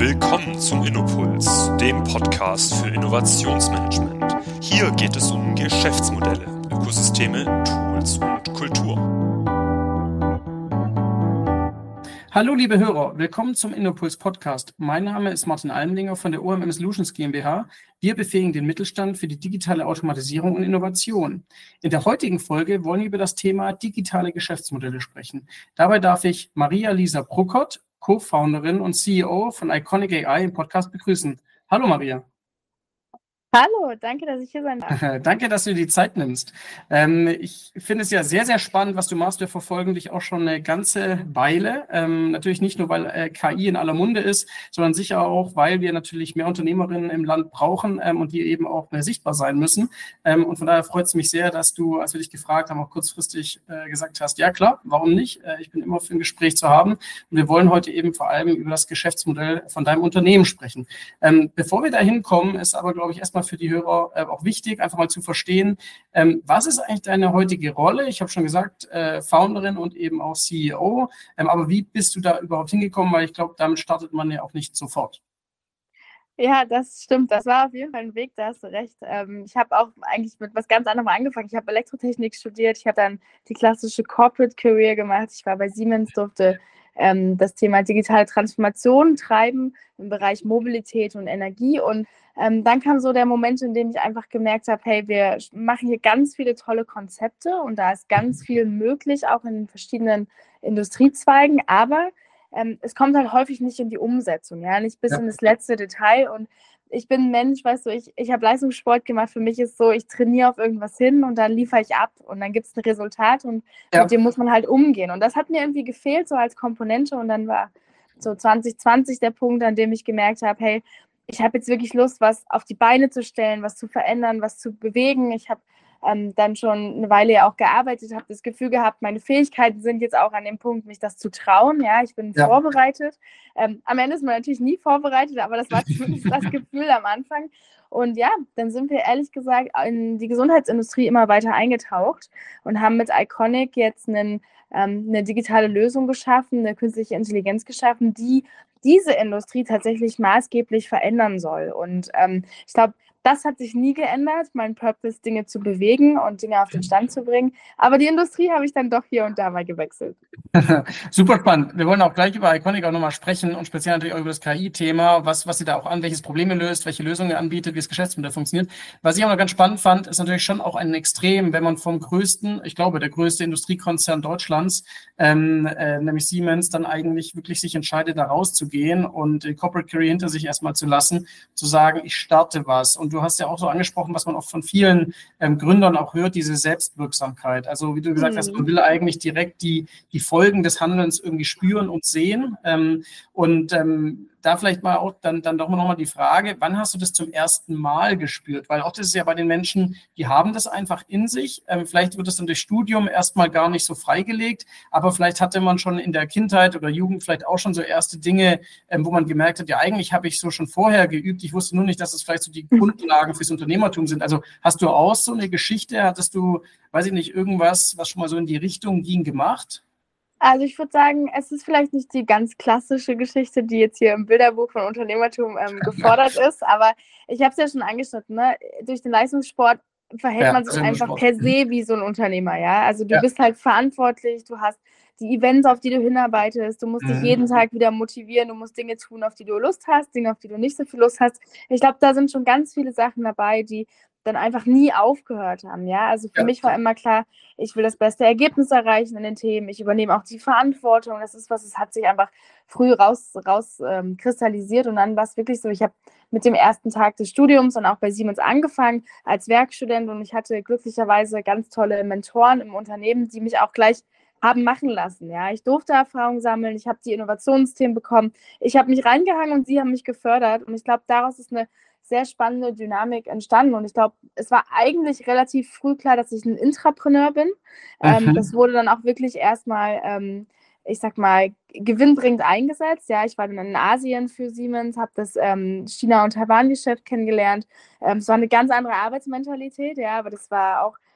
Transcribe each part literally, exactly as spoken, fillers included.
Willkommen zum Innopuls, dem Podcast für Innovationsmanagement. Hier geht es um Geschäftsmodelle, Ökosysteme, Tools und Kultur. Hallo liebe Hörer, willkommen zum Innopuls Podcast. Mein Name ist Martin Almlinger von der O M M Solutions GmbH. Wir befähigen den Mittelstand für die digitale Automatisierung und Innovation. In der heutigen Folge wollen wir über das Thema digitale Geschäftsmodelle sprechen. Dabei darf ich Maria-Lisa Bruckert, Co-Founderin und C E O von Iconic A I im Podcast begrüßen. Hallo Maria. Hallo, danke, dass ich hier sein darf. Danke, dass du dir die Zeit nimmst. Ähm, ich finde es ja sehr, sehr spannend, was du machst. Wir verfolgen dich auch schon eine ganze Weile. Ähm, natürlich nicht nur, weil äh, K I in aller Munde ist, sondern sicher auch, weil wir natürlich mehr Unternehmerinnen im Land brauchen ähm, und die eben auch mehr sichtbar sein müssen. Ähm, und von daher freut es mich sehr, dass du, als wir dich gefragt haben, auch kurzfristig äh, gesagt hast, ja klar, warum nicht? Äh, ich bin immer für ein Gespräch zu haben. Und wir wollen heute eben vor allem über das Geschäftsmodell von deinem Unternehmen sprechen. Ähm, bevor wir da hinkommen, ist aber, glaube ich, erstmal für die Hörer äh, auch wichtig, einfach mal zu verstehen, ähm, was ist eigentlich deine heutige Rolle? Ich habe schon gesagt, äh, Founderin und eben auch C E O, ähm, aber wie bist du da überhaupt hingekommen? Weil ich glaube, damit startet man ja auch nicht sofort. Ja, das stimmt. Das war auf jeden Fall ein Weg, da hast du recht. Ähm, ich habe auch eigentlich mit was ganz anderem angefangen. Ich habe Elektrotechnik studiert, ich habe dann die klassische Corporate Career gemacht. Ich war bei Siemens, durfte ähm, das Thema digitale Transformation treiben im Bereich Mobilität und Energie. Und ähm, dann kam so der Moment, in dem ich einfach gemerkt habe, hey, wir machen hier ganz viele tolle Konzepte und da ist ganz viel möglich, auch in den verschiedenen Industriezweigen. Aber Ähm, es kommt halt häufig nicht in die Umsetzung, ja, nicht bis ja. in das letzte Detail. Und ich bin ein Mensch, weißt du, ich, ich habe Leistungssport gemacht. Für mich ist so, ich trainiere auf irgendwas hin und dann liefere ich ab und dann gibt es ein Resultat und ja. mit dem muss man halt umgehen. Und das hat mir irgendwie gefehlt, so als Komponente. Und dann war so zwanzig zwanzig der Punkt, an dem ich gemerkt habe, hey, ich habe jetzt wirklich Lust, was auf die Beine zu stellen, was zu verändern, was zu bewegen. Ich habe Ähm, dann schon eine Weile ja auch gearbeitet, habe das Gefühl gehabt, meine Fähigkeiten sind jetzt auch an dem Punkt, mich das zu trauen. Ja, ich bin ja. vorbereitet. Ähm, am Ende ist man natürlich nie vorbereitet, aber das war zumindest das Gefühl am Anfang. Und ja, dann sind wir ehrlich gesagt in die Gesundheitsindustrie immer weiter eingetaucht und haben mit Iconic jetzt einen, ähm, eine digitale Lösung geschaffen, eine künstliche Intelligenz geschaffen, die diese Industrie tatsächlich maßgeblich verändern soll. Und ähm, ich glaube, das hat sich nie geändert, mein Purpose, Dinge zu bewegen und Dinge auf den Stand zu bringen. Aber die Industrie habe ich dann doch hier und da mal gewechselt. Super spannend. Wir wollen auch gleich über Iconic auch nochmal sprechen und speziell natürlich auch über das K I-Thema, was, was sie da auch an, welches Probleme löst, welche Lösungen anbietet, wie das Geschäftsmodell funktioniert. Was ich auch noch ganz spannend fand, ist natürlich schon auch ein Extrem, wenn man vom größten, ich glaube, der größte Industriekonzern Deutschlands, ähm, äh, nämlich Siemens, dann eigentlich wirklich sich entscheidet, da rauszugehen und die Corporate Career hinter sich erstmal zu lassen, zu sagen, ich starte was. Und du hast ja auch so angesprochen, was man auch von vielen ähm, Gründern auch hört, diese Selbstwirksamkeit. Also wie du gesagt mhm. hast, man will eigentlich direkt die, die Folgen des Handelns irgendwie spüren und sehen. Ähm, und ähm, da vielleicht mal auch dann, dann doch noch mal die Frage, wann hast du das zum ersten Mal gespürt? Weil auch das ist ja bei den Menschen, die haben das einfach in sich. Ähm, vielleicht wird es dann durch Studium erstmal gar nicht so freigelegt, aber vielleicht hatte man schon in der Kindheit oder Jugend vielleicht auch schon so erste Dinge, ähm, wo man gemerkt hat, ja eigentlich habe ich so schon vorher geübt. Ich wusste nur nicht, dass es vielleicht so die Grundlagen fürs Unternehmertum sind. Also hast du auch so eine Geschichte? Hattest du, weiß ich nicht, irgendwas, was schon mal so in die Richtung ging, gemacht? Also ich würde sagen, es ist vielleicht nicht die ganz klassische Geschichte, die jetzt hier im Bilderbuch von Unternehmertum ähm, gefordert ja. ist, aber ich habe es ja schon angeschnitten, ne? Durch den Leistungssport verhält ja, man sich einfach Sport. per se wie so ein Unternehmer, ja. Also du ja. bist halt verantwortlich, du hast die Events, auf die du hinarbeitest, du musst mhm. dich jeden Tag wieder motivieren, du musst Dinge tun, auf die du Lust hast, Dinge, auf die du nicht so viel Lust hast. Ich glaube, da sind schon ganz viele Sachen dabei, die dann einfach nie aufgehört haben, ja. Also für ja. mich war immer klar, ich will das beste Ergebnis erreichen in den Themen, ich übernehme auch die Verantwortung, das ist was, es hat sich einfach früh raus, raus ähm, kristallisiert und dann war es wirklich so, ich habe mit dem ersten Tag des Studiums und auch bei Siemens angefangen als Werkstudent und ich hatte glücklicherweise ganz tolle Mentoren im Unternehmen, die mich auch gleich haben machen lassen, ja. Ich durfte Erfahrung sammeln, ich habe die Innovationsthemen bekommen, ich habe mich reingehangen und sie haben mich gefördert und ich glaube, daraus ist eine sehr spannende Dynamik entstanden und ich glaube, es war eigentlich relativ früh klar, dass ich ein Intrapreneur bin. Mhm. Ähm, das wurde dann auch wirklich erstmal, ähm, ich sag mal, gewinnbringend eingesetzt. Ja, ich war dann in Asien für Siemens, habe das ähm, China- und Taiwan-Geschäft kennengelernt. Ähm, es war eine ganz andere Arbeitsmentalität, ja, aber das war auch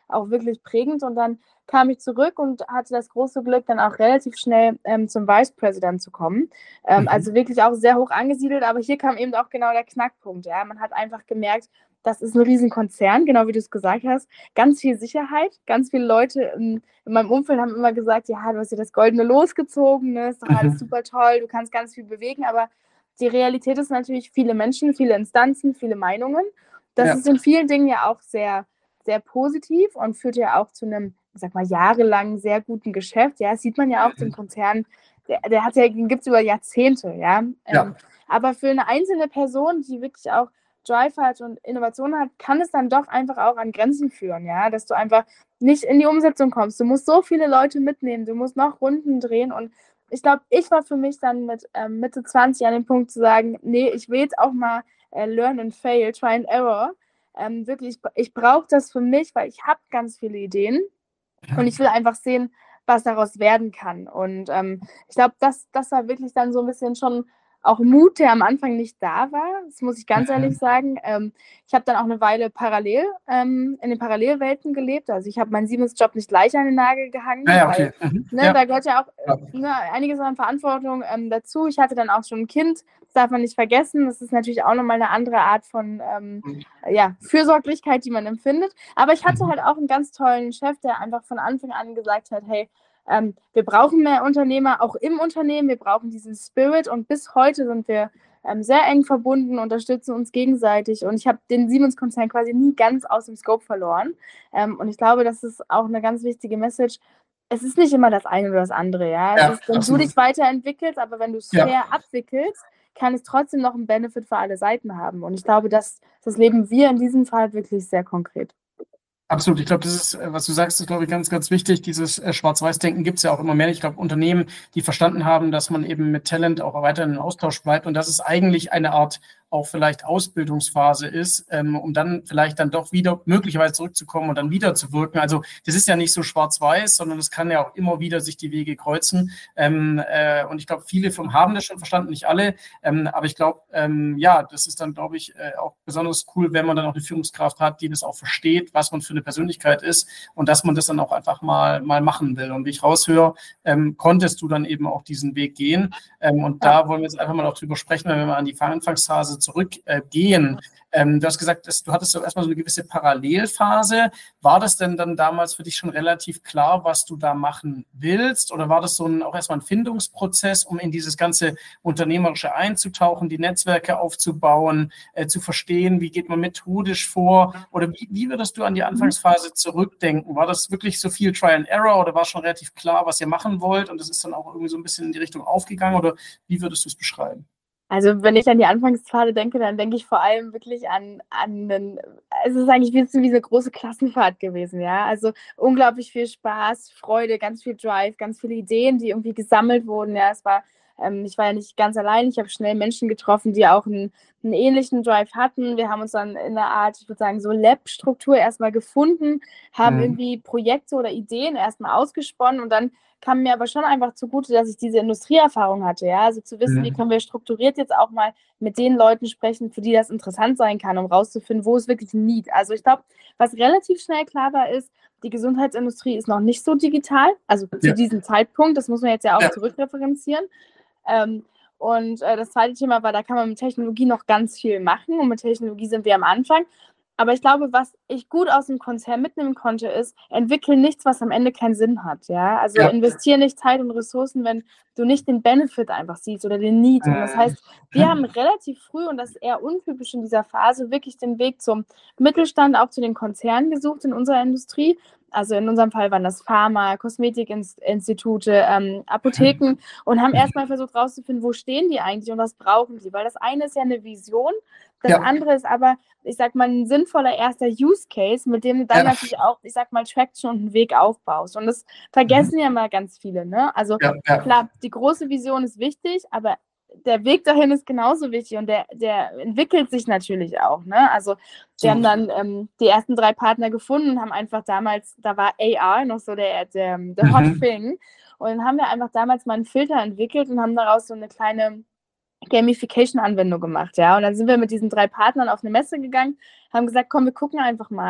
auch wirklich prägend. Und dann kam ich zurück und hatte das große Glück, dann auch relativ schnell ähm, zum Vice President zu kommen. Ähm, mhm. Also wirklich auch sehr hoch angesiedelt, aber hier kam eben auch genau der Knackpunkt. Ja? Man hat einfach gemerkt, das ist ein Riesenkonzern, genau wie du es gesagt hast. Ganz viel Sicherheit, ganz viele Leute in, in meinem Umfeld haben immer gesagt, ja, du hast dir das goldene Los gezogen, ne? Ist doch alles mhm. super toll, du kannst ganz viel bewegen, aber die Realität ist natürlich viele Menschen, viele Instanzen, viele Meinungen. Das ja. ist in vielen Dingen ja auch sehr, sehr positiv und führt ja auch zu einem, ich sag mal, jahrelang sehr guten Geschäft. Ja, das sieht man ja auch, den Konzern, der, der hat ja, den gibt es über Jahrzehnte, ja. ja. Ähm, aber für eine einzelne Person, die wirklich auch Drive hat und Innovation hat, kann es dann doch einfach auch an Grenzen führen, ja, dass du einfach nicht in die Umsetzung kommst. Du musst so viele Leute mitnehmen, du musst noch Runden drehen und ich glaube, ich war für mich dann mit ähm, Mitte zwanzig an dem Punkt zu sagen, nee, ich will jetzt auch mal äh, learn and fail, try and error. Ähm, wirklich, ich, ich brauche das für mich, weil ich habe ganz viele Ideen und ich will einfach sehen, was daraus werden kann. Und ähm, ich glaube, das, das war wirklich dann so ein bisschen schon auch Mut, der am Anfang nicht da war, das muss ich ganz ehrlich sagen. Ähm, ich habe dann auch eine Weile parallel ähm, in den Parallelwelten gelebt. Also ich habe meinen Siemens-Job nicht gleich an den Nagel gehangen, ja, ja, okay. weil mhm. ne, ja. da gehört ja auch ne, einiges an Verantwortung ähm, dazu. Ich hatte dann auch schon ein Kind, das darf man nicht vergessen. Das ist natürlich auch nochmal eine andere Art von ähm, mhm. ja, Fürsorglichkeit, die man empfindet. Aber ich hatte mhm. halt auch einen ganz tollen Chef, der einfach von Anfang an gesagt hat, hey, Ähm, wir brauchen mehr Unternehmer, auch im Unternehmen. Wir brauchen diesen Spirit und bis heute sind wir ähm, sehr eng verbunden, unterstützen uns gegenseitig und ich habe den Siemens-Konzern quasi nie ganz aus dem Scope verloren. Ähm, und ich glaube, das ist auch eine ganz wichtige Message. Es ist nicht immer das eine oder das andere. Ja? Ja, es ist, wenn absolut. du dich weiterentwickelst, aber wenn du es fair ja. abwickelst, kann es trotzdem noch einen Benefit für alle Seiten haben. Und ich glaube, das, das leben wir in diesem Fall wirklich sehr konkret. Absolut. Ich glaube, das ist, was du sagst, ist, glaube ich, ganz, ganz wichtig. Dieses äh, Schwarz-Weiß-Denken gibt es ja auch immer mehr. Ich glaube, Unternehmen, die verstanden haben, dass man eben mit Talent auch weiterhin im Austausch bleibt und dass es eigentlich eine Art auch vielleicht Ausbildungsphase ist, ähm, um dann vielleicht dann doch wieder möglicherweise zurückzukommen und dann wieder zu wirken. Also das ist ja nicht so schwarz-weiß, sondern es kann ja auch immer wieder sich die Wege kreuzen. Ähm, äh, und ich glaube, viele vom haben das schon verstanden, nicht alle. Ähm, aber ich glaube, ähm, ja, das ist dann, glaube ich, äh, auch besonders cool, wenn man dann auch eine Führungskraft hat, die das auch versteht, was man für eine Persönlichkeit ist und dass man das dann auch einfach mal, mal machen will. Und wie ich raushöre, ähm, konntest du dann eben auch diesen Weg gehen. Ähm, und da wollen wir jetzt einfach mal auch drüber sprechen, wenn wir an die Anfangsphase zurückgehen. Äh, ähm, du hast gesagt, dass, du hattest so erstmal so eine gewisse Parallelphase. War das denn dann damals für dich schon relativ klar, was du da machen willst? Oder war das so ein, auch erstmal ein Findungsprozess, um in dieses ganze Unternehmerische einzutauchen, die Netzwerke aufzubauen, äh, zu verstehen, wie geht man methodisch vor? Oder wie, wie würdest du an die Anfangsphase zurückdenken? War das wirklich so viel Trial and Error oder war schon relativ klar, was ihr machen wollt und das ist dann auch irgendwie so ein bisschen in die Richtung aufgegangen? Oder wie würdest du es beschreiben? Also wenn ich an die Anfangsphase denke, dann denke ich vor allem wirklich an, an einen, es ist eigentlich wie, wie eine große Klassenfahrt gewesen, ja, also unglaublich viel Spaß, Freude, ganz viel Drive, ganz viele Ideen, die irgendwie gesammelt wurden, ja, es war, ähm, ich war ja nicht ganz allein, ich habe schnell Menschen getroffen, die auch einen, einen ähnlichen Drive hatten, wir haben uns dann in einer Art, ich würde sagen, so Lab-Struktur erstmal gefunden, haben mhm. irgendwie Projekte oder Ideen erstmal ausgesponnen und dann kam mir aber schon einfach zugute, dass ich diese Industrieerfahrung hatte, ja, also zu wissen, mhm. wie können wir strukturiert jetzt auch mal mit den Leuten sprechen, für die das interessant sein kann, um rauszufinden, wo es wirklich ein Need. Also ich glaube, was relativ schnell klar war, ist, die Gesundheitsindustrie ist noch nicht so digital, also zu ja. diesem Zeitpunkt, das muss man jetzt ja auch ja. zurückreferenzieren. Ähm, und äh, das zweite Thema war, da kann man mit Technologie noch ganz viel machen und mit Technologie sind wir am Anfang. Aber ich glaube, was ich gut aus dem Konzern mitnehmen konnte, ist, entwickeln nichts, was am Ende keinen Sinn hat. Ja? Also ja. investiere nicht Zeit und Ressourcen, wenn du nicht den Benefit einfach siehst oder den Need. Und das heißt, wir haben relativ früh, und das ist eher untypisch in dieser Phase, wirklich den Weg zum Mittelstand, auch zu den Konzernen gesucht in unserer Industrie. Also in unserem Fall waren das Pharma, Kosmetikinstitute, ähm, Apotheken und haben erstmal versucht rauszufinden, wo stehen die eigentlich und was brauchen die. Weil das eine ist ja eine Vision, das ja. andere ist aber, ich sag mal, ein sinnvoller erster Use Case, mit dem du dann ja. natürlich auch, ich sag mal, Traction und einen Weg aufbaust. Und das vergessen mhm. ja mal ganz viele, ne? Also ja, ja. klar, die große Vision ist wichtig, aber der Weg dahin ist genauso wichtig und der, der entwickelt sich natürlich auch, ne? Also wir so. haben dann ähm, die ersten drei Partner gefunden und haben einfach damals, da war A R noch so der, der, der Hot mhm. Thing und dann haben wir einfach damals mal einen Filter entwickelt und haben daraus so eine kleine Gamification-Anwendung gemacht, ja. Und dann sind wir mit diesen drei Partnern auf eine Messe gegangen, haben gesagt, komm, wir gucken einfach mal,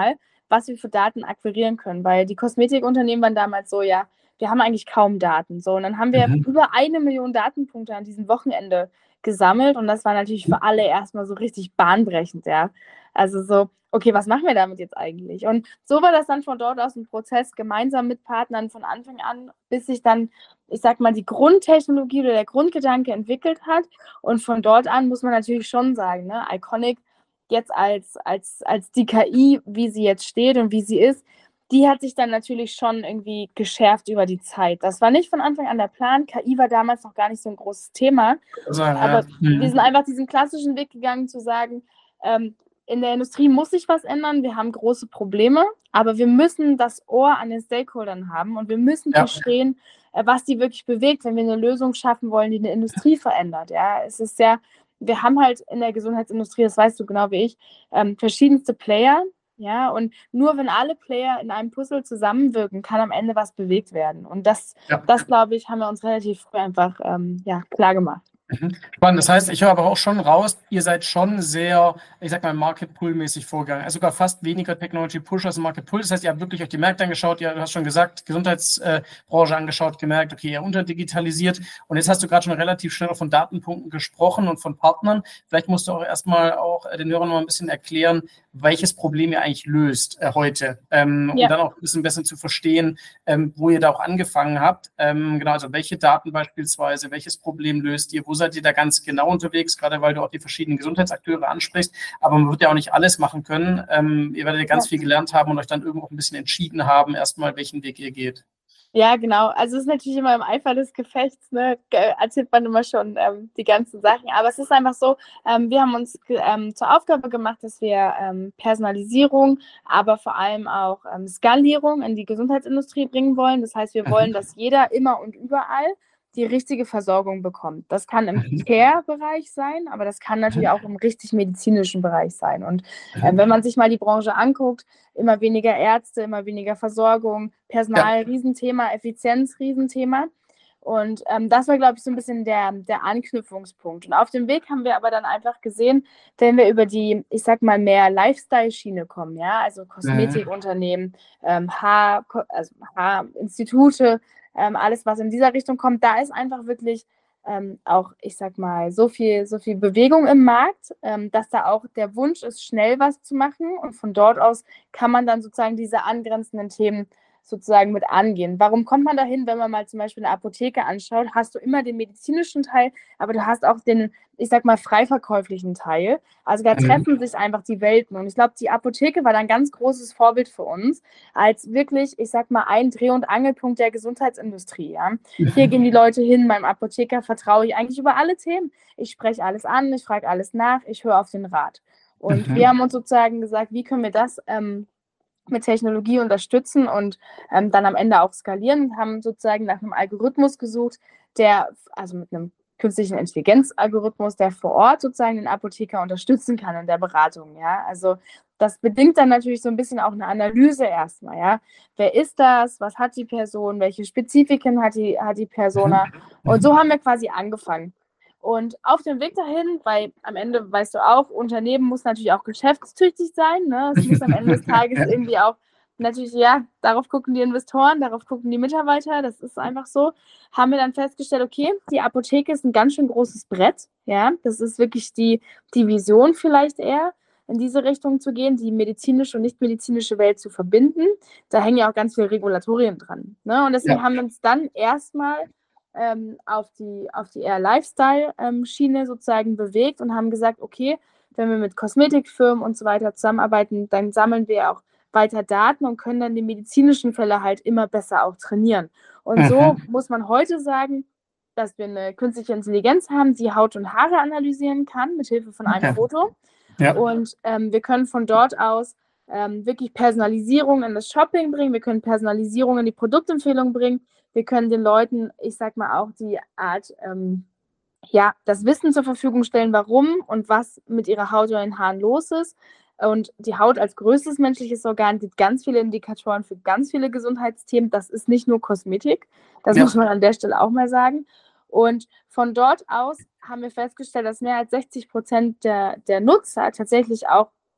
was wir für Daten akquirieren können. Weil die Kosmetikunternehmen waren damals so, ja, wir haben eigentlich kaum Daten. So, und dann haben wir mhm. über eine Million Datenpunkte an diesem Wochenende gesammelt und das war natürlich für alle erstmal so richtig bahnbrechend, ja. Also so, okay, was machen wir damit jetzt eigentlich? Und so war das dann von dort aus ein Prozess, gemeinsam mit Partnern von Anfang an, bis sich dann, ich sag mal, die Grundtechnologie oder der Grundgedanke entwickelt hat. Und von dort an muss man natürlich schon sagen, ne, Iconic jetzt als, als, als die K I, wie sie jetzt steht und wie sie ist, die hat sich dann natürlich schon irgendwie geschärft über die Zeit. Das war nicht von Anfang an der Plan. K I war damals noch gar nicht so ein großes Thema. Also, aber ja. wir sind einfach diesen klassischen Weg gegangen, zu sagen, ähm, in der Industrie muss sich was ändern, wir haben große Probleme, aber wir müssen das Ohr an den Stakeholdern haben und wir müssen ja. verstehen, äh, was die wirklich bewegt, wenn wir eine Lösung schaffen wollen, die eine Industrie verändert. Ja, es ist ja, wir haben halt in der Gesundheitsindustrie, das weißt du genau wie ich, ähm, verschiedenste Player. Ja, und nur wenn alle Player in einem Puzzle zusammenwirken, kann am Ende was bewegt werden. Und das, ja. das glaube ich, haben wir uns relativ früh einfach ähm, ja, klar gemacht. Spannend. Das heißt, ich höre aber auch schon raus, ihr seid schon sehr, ich sag mal, Market-Pull-mäßig vorgegangen. Also sogar fast weniger Technology-Push als Market-Pull. Das heißt, ihr habt wirklich euch die Märkte angeschaut, ihr, du hast schon gesagt, Gesundheitsbranche äh, angeschaut, gemerkt, okay, ihr unterdigitalisiert. Und jetzt hast du gerade schon relativ schnell von Datenpunkten gesprochen und von Partnern. Vielleicht musst du auch erstmal auch äh, den Hörern noch ein bisschen erklären, welches Problem ihr eigentlich löst äh, heute. Ähm, ja. Um dann auch ein bisschen besser zu verstehen, ähm, wo ihr da auch angefangen habt. Ähm, genau, also welche Daten beispielsweise, welches Problem löst ihr, wo seid ihr da ganz genau unterwegs, gerade weil du auch die verschiedenen Gesundheitsakteure ansprichst, aber man wird ja auch nicht alles machen können. Ähm, ihr werdet ja ganz ja. viel gelernt haben und euch dann irgendwo ein bisschen entschieden haben, erstmal welchen Weg ihr geht. Ja, genau. Also es ist natürlich immer im Eifer des Gefechts, ne, erzählt man immer schon ähm, die ganzen Sachen. Aber es ist einfach so, ähm, wir haben uns ähm, zur Aufgabe gemacht, dass wir ähm, Personalisierung, aber vor allem auch ähm, Skalierung in die Gesundheitsindustrie bringen wollen. Das heißt, wir wollen, dass jeder immer und überall die richtige Versorgung bekommt. Das kann im Care-Bereich sein, aber das kann natürlich auch im richtig medizinischen Bereich sein. Und äh, wenn man sich mal die Branche anguckt, immer weniger Ärzte, immer weniger Versorgung, Personal, ja. Riesenthema, Effizienz, Riesenthema. Und ähm, das war, glaube ich, so ein bisschen der, der Anknüpfungspunkt. Und auf dem Weg haben wir aber dann einfach gesehen, wenn wir über die, ich sag mal, mehr Lifestyle-Schiene kommen, ja, also Kosmetikunternehmen, ähm, Haar, also Haarinstitute, Ähm, alles, was in dieser Richtung kommt, da ist einfach wirklich ähm, auch, ich sag mal, so viel, so viel Bewegung im Markt, ähm, dass da auch der Wunsch ist, schnell was zu machen und von dort aus kann man dann sozusagen diese angrenzenden Themen sozusagen mit angehen. Warum kommt man dahin, wenn man mal zum Beispiel eine Apotheke anschaut, hast du immer den medizinischen Teil, aber du hast auch den, ich sag mal, freiverkäuflichen Teil. Also da treffen mhm. sich einfach die Welten. Und ich glaube, die Apotheke war dann ein ganz großes Vorbild für uns, als wirklich, ich sag mal, ein Dreh- und Angelpunkt der Gesundheitsindustrie. Ja? Mhm. Hier gehen die Leute hin, beim Apotheker vertraue ich eigentlich über alle Themen. Ich spreche alles an, ich frage alles nach, ich höre auf den Rat. Und mhm. wir haben uns sozusagen gesagt, wie können wir das ähm, mit Technologie unterstützen und ähm, dann am Ende auch skalieren, haben sozusagen nach einem Algorithmus gesucht, der, also mit einem künstlichen Intelligenz-Algorithmus, der vor Ort sozusagen den Apotheker unterstützen kann in der Beratung, ja, also das bedingt dann natürlich so ein bisschen auch eine Analyse erstmal, ja, wer ist das, was hat die Person, welche Spezifiken hat die, hat die Persona und so haben wir quasi angefangen. Und auf dem Weg dahin, weil am Ende, weißt du auch, Unternehmen muss natürlich auch geschäftstüchtig sein. Ne? Es muss am Ende des Tages ja. irgendwie auch, natürlich, ja, darauf gucken die Investoren, darauf gucken die Mitarbeiter, das ist einfach so. Haben wir dann festgestellt, okay, die Apotheke ist ein ganz schön großes Brett. Ja, das ist wirklich die, die Vision vielleicht eher, in diese Richtung zu gehen, die medizinische und nicht-medizinische Welt zu verbinden. Da hängen ja auch ganz viele Regulatorien dran. Ne? Und deswegen ja. haben wir uns dann erstmal Ähm, auf die, auf die eher Lifestyle-Schiene ähm, sozusagen bewegt und haben gesagt, okay, wenn wir mit Kosmetikfirmen und so weiter zusammenarbeiten, dann sammeln wir auch weiter Daten und können dann die medizinischen Fälle halt immer besser auch trainieren. Und mhm. so muss man heute sagen, dass wir eine künstliche Intelligenz haben, die Haut und Haare analysieren kann, mit Hilfe von einem okay. Foto. Ja. Und ähm, wir können von dort aus ähm, wirklich Personalisierung in das Shopping bringen, wir können Personalisierung in die Produktempfehlung bringen, wir können den Leuten, ich sag mal, auch die Art, ähm, ja, das Wissen zur Verfügung stellen, warum und was mit ihrer Haut oder den Haaren los ist. Und die Haut als größtes menschliches Organ gibt ganz viele Indikatoren für ganz viele Gesundheitsthemen. Das ist nicht nur Kosmetik, das ja. muss man an der Stelle auch mal sagen. Und von dort aus haben wir festgestellt, dass mehr als sechzig Prozent der, der Nutzer tatsächlich auch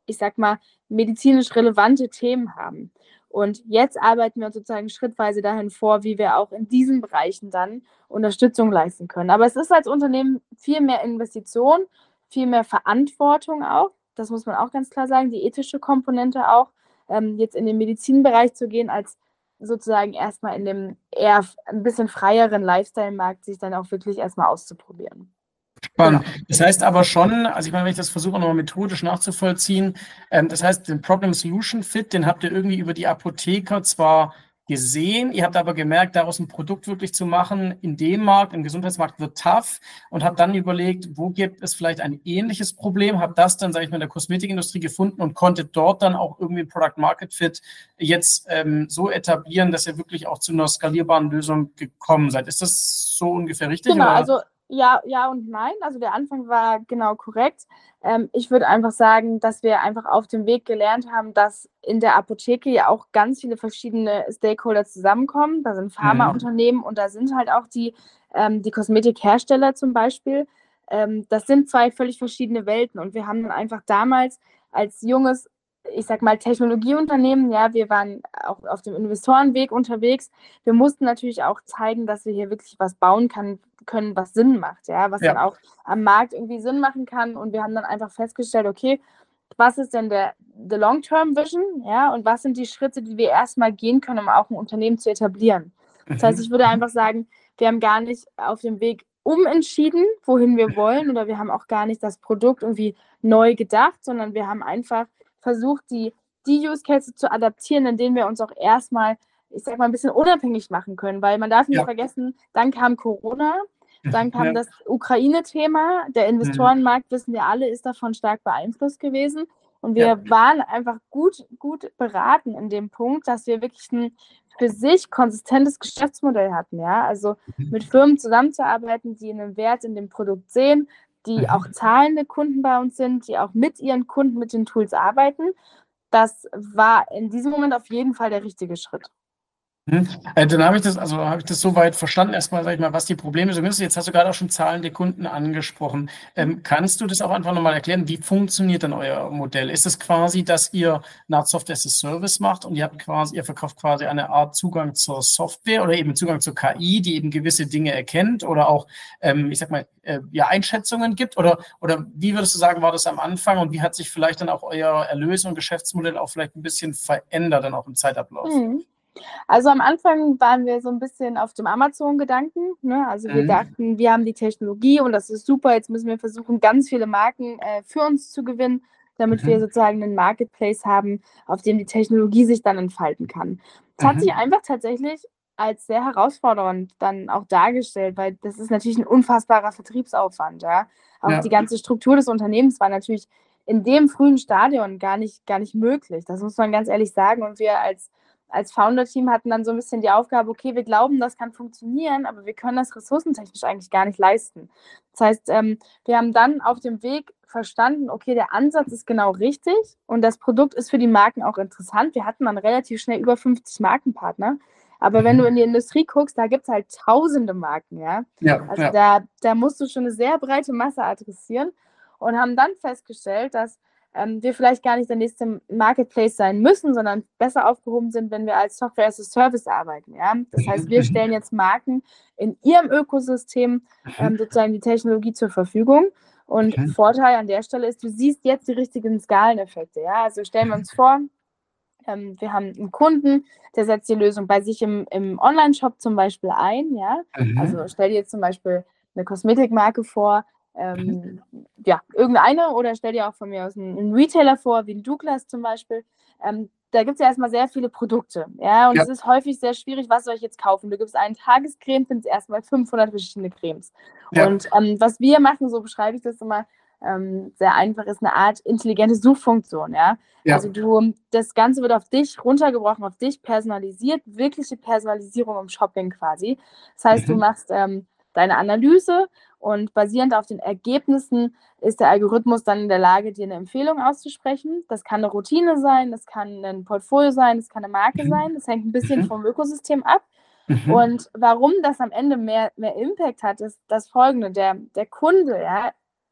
ich sag mal, medizinisch relevante Themen haben. Und jetzt arbeiten wir uns sozusagen schrittweise dahin vor, wie wir auch in diesen Bereichen dann Unterstützung leisten können. Aber es ist als Unternehmen viel mehr Investition, viel mehr Verantwortung auch. Das muss man auch ganz klar sagen, die ethische Komponente auch, ähm, jetzt in den Medizinbereich zu gehen, als sozusagen erstmal in dem eher ein bisschen freieren Lifestyle-Markt sich dann auch wirklich erstmal auszuprobieren. Spannend. Das heißt aber schon, also ich meine, wenn ich das versuche, nochmal methodisch nachzuvollziehen, ähm, das heißt, den Problem-Solution-Fit, den habt ihr irgendwie über die Apotheker zwar gesehen, ihr habt aber gemerkt, daraus ein Produkt wirklich zu machen in dem Markt, im Gesundheitsmarkt wird tough und habt dann überlegt, wo gibt es vielleicht ein ähnliches Problem, habt das dann, sage ich mal, in der Kosmetikindustrie gefunden und konntet dort dann auch irgendwie ein Product-Market-Fit jetzt ähm, so etablieren, dass ihr wirklich auch zu einer skalierbaren Lösung gekommen seid. Ist das so ungefähr richtig? Genau, oder? also ja, ja und nein. Also der Anfang war genau korrekt. Ähm, ich würde einfach sagen, dass wir einfach auf dem Weg gelernt haben, dass in der Apotheke ja auch ganz viele verschiedene Stakeholder zusammenkommen. Da sind Pharmaunternehmen und da sind halt auch die, ähm, die Kosmetikhersteller zum Beispiel. Ähm, das sind zwei völlig verschiedene Welten und wir haben dann einfach damals als junges, ich sag mal, Technologieunternehmen, ja, wir waren auch auf dem Investorenweg unterwegs. Wir mussten natürlich auch zeigen, dass wir hier wirklich was bauen kann, können, was Sinn macht, ja, was Ja. dann auch am Markt irgendwie Sinn machen kann. Und wir haben dann einfach festgestellt, okay, was ist denn der the Long-Term-Vision, ja, und was sind die Schritte, die wir erstmal gehen können, um auch ein Unternehmen zu etablieren. Das heißt, ich würde einfach sagen, wir haben gar nicht auf dem Weg umentschieden, wohin wir wollen, oder wir haben auch gar nicht das Produkt irgendwie neu gedacht, sondern wir haben einfach versucht, die, die Use Cases zu adaptieren, in denen wir uns auch erstmal, ich sag mal, ein bisschen unabhängig machen können, weil man darf nicht Ja. vergessen, dann kam Corona, dann kam Ja. das Ukraine-Thema, der Investorenmarkt, wissen wir alle, ist davon stark beeinflusst gewesen und wir Ja. waren einfach gut, gut beraten in dem Punkt, dass wir wirklich ein für sich konsistentes Geschäftsmodell hatten, ja, also mit Firmen zusammenzuarbeiten, die einen Wert in dem Produkt sehen, die Mhm. auch zahlende Kunden bei uns sind, die auch mit ihren Kunden mit den Tools arbeiten. Das war in diesem Moment auf jeden Fall der richtige Schritt. Mhm. Äh, dann habe ich das, also habe ich das soweit verstanden, erstmal, sag ich mal, was die Probleme sind. Jetzt hast du gerade auch schon zahlende Kunden angesprochen. Ähm, kannst du das auch einfach nochmal erklären? Wie funktioniert denn euer Modell? Ist es quasi, dass ihr eine Art Software as a Service macht und ihr habt quasi, ihr verkauft quasi eine Art Zugang zur Software oder eben Zugang zur K I, die eben gewisse Dinge erkennt oder auch, ähm, ich sag mal, äh, ja, Einschätzungen gibt? Oder, oder wie würdest du sagen, war das am Anfang und wie hat sich vielleicht dann auch euer Erlös- und Geschäftsmodell auch vielleicht ein bisschen verändert dann auch im Zeitablauf? Mhm. Also am Anfang waren wir so ein bisschen auf dem Amazon-Gedanken, ne? Also wir Mhm. dachten, wir haben die Technologie und das ist super, jetzt müssen wir versuchen, ganz viele Marken äh, für uns zu gewinnen, damit Mhm. wir sozusagen einen Marketplace haben, auf dem die Technologie sich dann entfalten kann. Es hat Mhm. sich einfach tatsächlich als sehr herausfordernd dann auch dargestellt, weil das ist natürlich ein unfassbarer Vertriebsaufwand, ja. Auch Ja. die ganze Struktur des Unternehmens war natürlich in dem frühen Stadion gar nicht, gar nicht möglich. Das muss man ganz ehrlich sagen. Und wir als als Founder-Team hatten dann so ein bisschen die Aufgabe, okay, wir glauben, das kann funktionieren, aber wir können das ressourcentechnisch eigentlich gar nicht leisten. Das heißt, ähm, wir haben dann auf dem Weg verstanden, okay, der Ansatz ist genau richtig und das Produkt ist für die Marken auch interessant. Wir hatten dann relativ schnell über fünfzig Markenpartner, aber wenn du in die Industrie guckst, da gibt es halt tausende Marken, ja. Ja, Also ja. da, da musst du schon eine sehr breite Masse adressieren und haben dann festgestellt, dass ähm, wir vielleicht gar nicht der nächste Marketplace sein müssen, sondern besser aufgehoben sind, wenn wir als Software as a Service arbeiten. Ja? Das heißt, wir stellen jetzt Marken in ihrem Ökosystem ähm, sozusagen die Technologie zur Verfügung. Und Mhm. Vorteil an der Stelle ist, du siehst jetzt die richtigen Skaleneffekte. Ja? Also stellen wir uns vor, ähm, wir haben einen Kunden, der setzt die Lösung bei sich im, im Online-Shop zum Beispiel ein. Ja? Mhm. Also stell dir jetzt zum Beispiel eine Kosmetikmarke vor, ähm, ja, irgendeine, oder stell dir auch von mir aus einen, einen Retailer vor, wie ein Douglas zum Beispiel. Ähm, da gibt es ja erstmal sehr viele Produkte. Ja, und Ja. es ist häufig sehr schwierig, was soll ich jetzt kaufen? Du gibst einen Tagescreme, findest erstmal fünfhundert verschiedene Cremes. Ja. Und ähm, was wir machen, so beschreibe ich das immer, ähm, sehr einfach, ist eine Art intelligente Suchfunktion. Ja? Ja. Also du, das Ganze wird auf dich runtergebrochen, auf dich personalisiert, wirkliche Personalisierung im Shopping quasi. Das heißt, Mhm. du machst ähm, deine Analyse und basierend auf den Ergebnissen ist der Algorithmus dann in der Lage, dir eine Empfehlung auszusprechen. Das kann eine Routine sein, das kann ein Portfolio sein, das kann eine Marke Mhm. sein. Das hängt ein bisschen Mhm. vom Ökosystem ab. Mhm. Und warum das am Ende mehr, mehr Impact hat, ist das Folgende. Der, der Kunde, ja,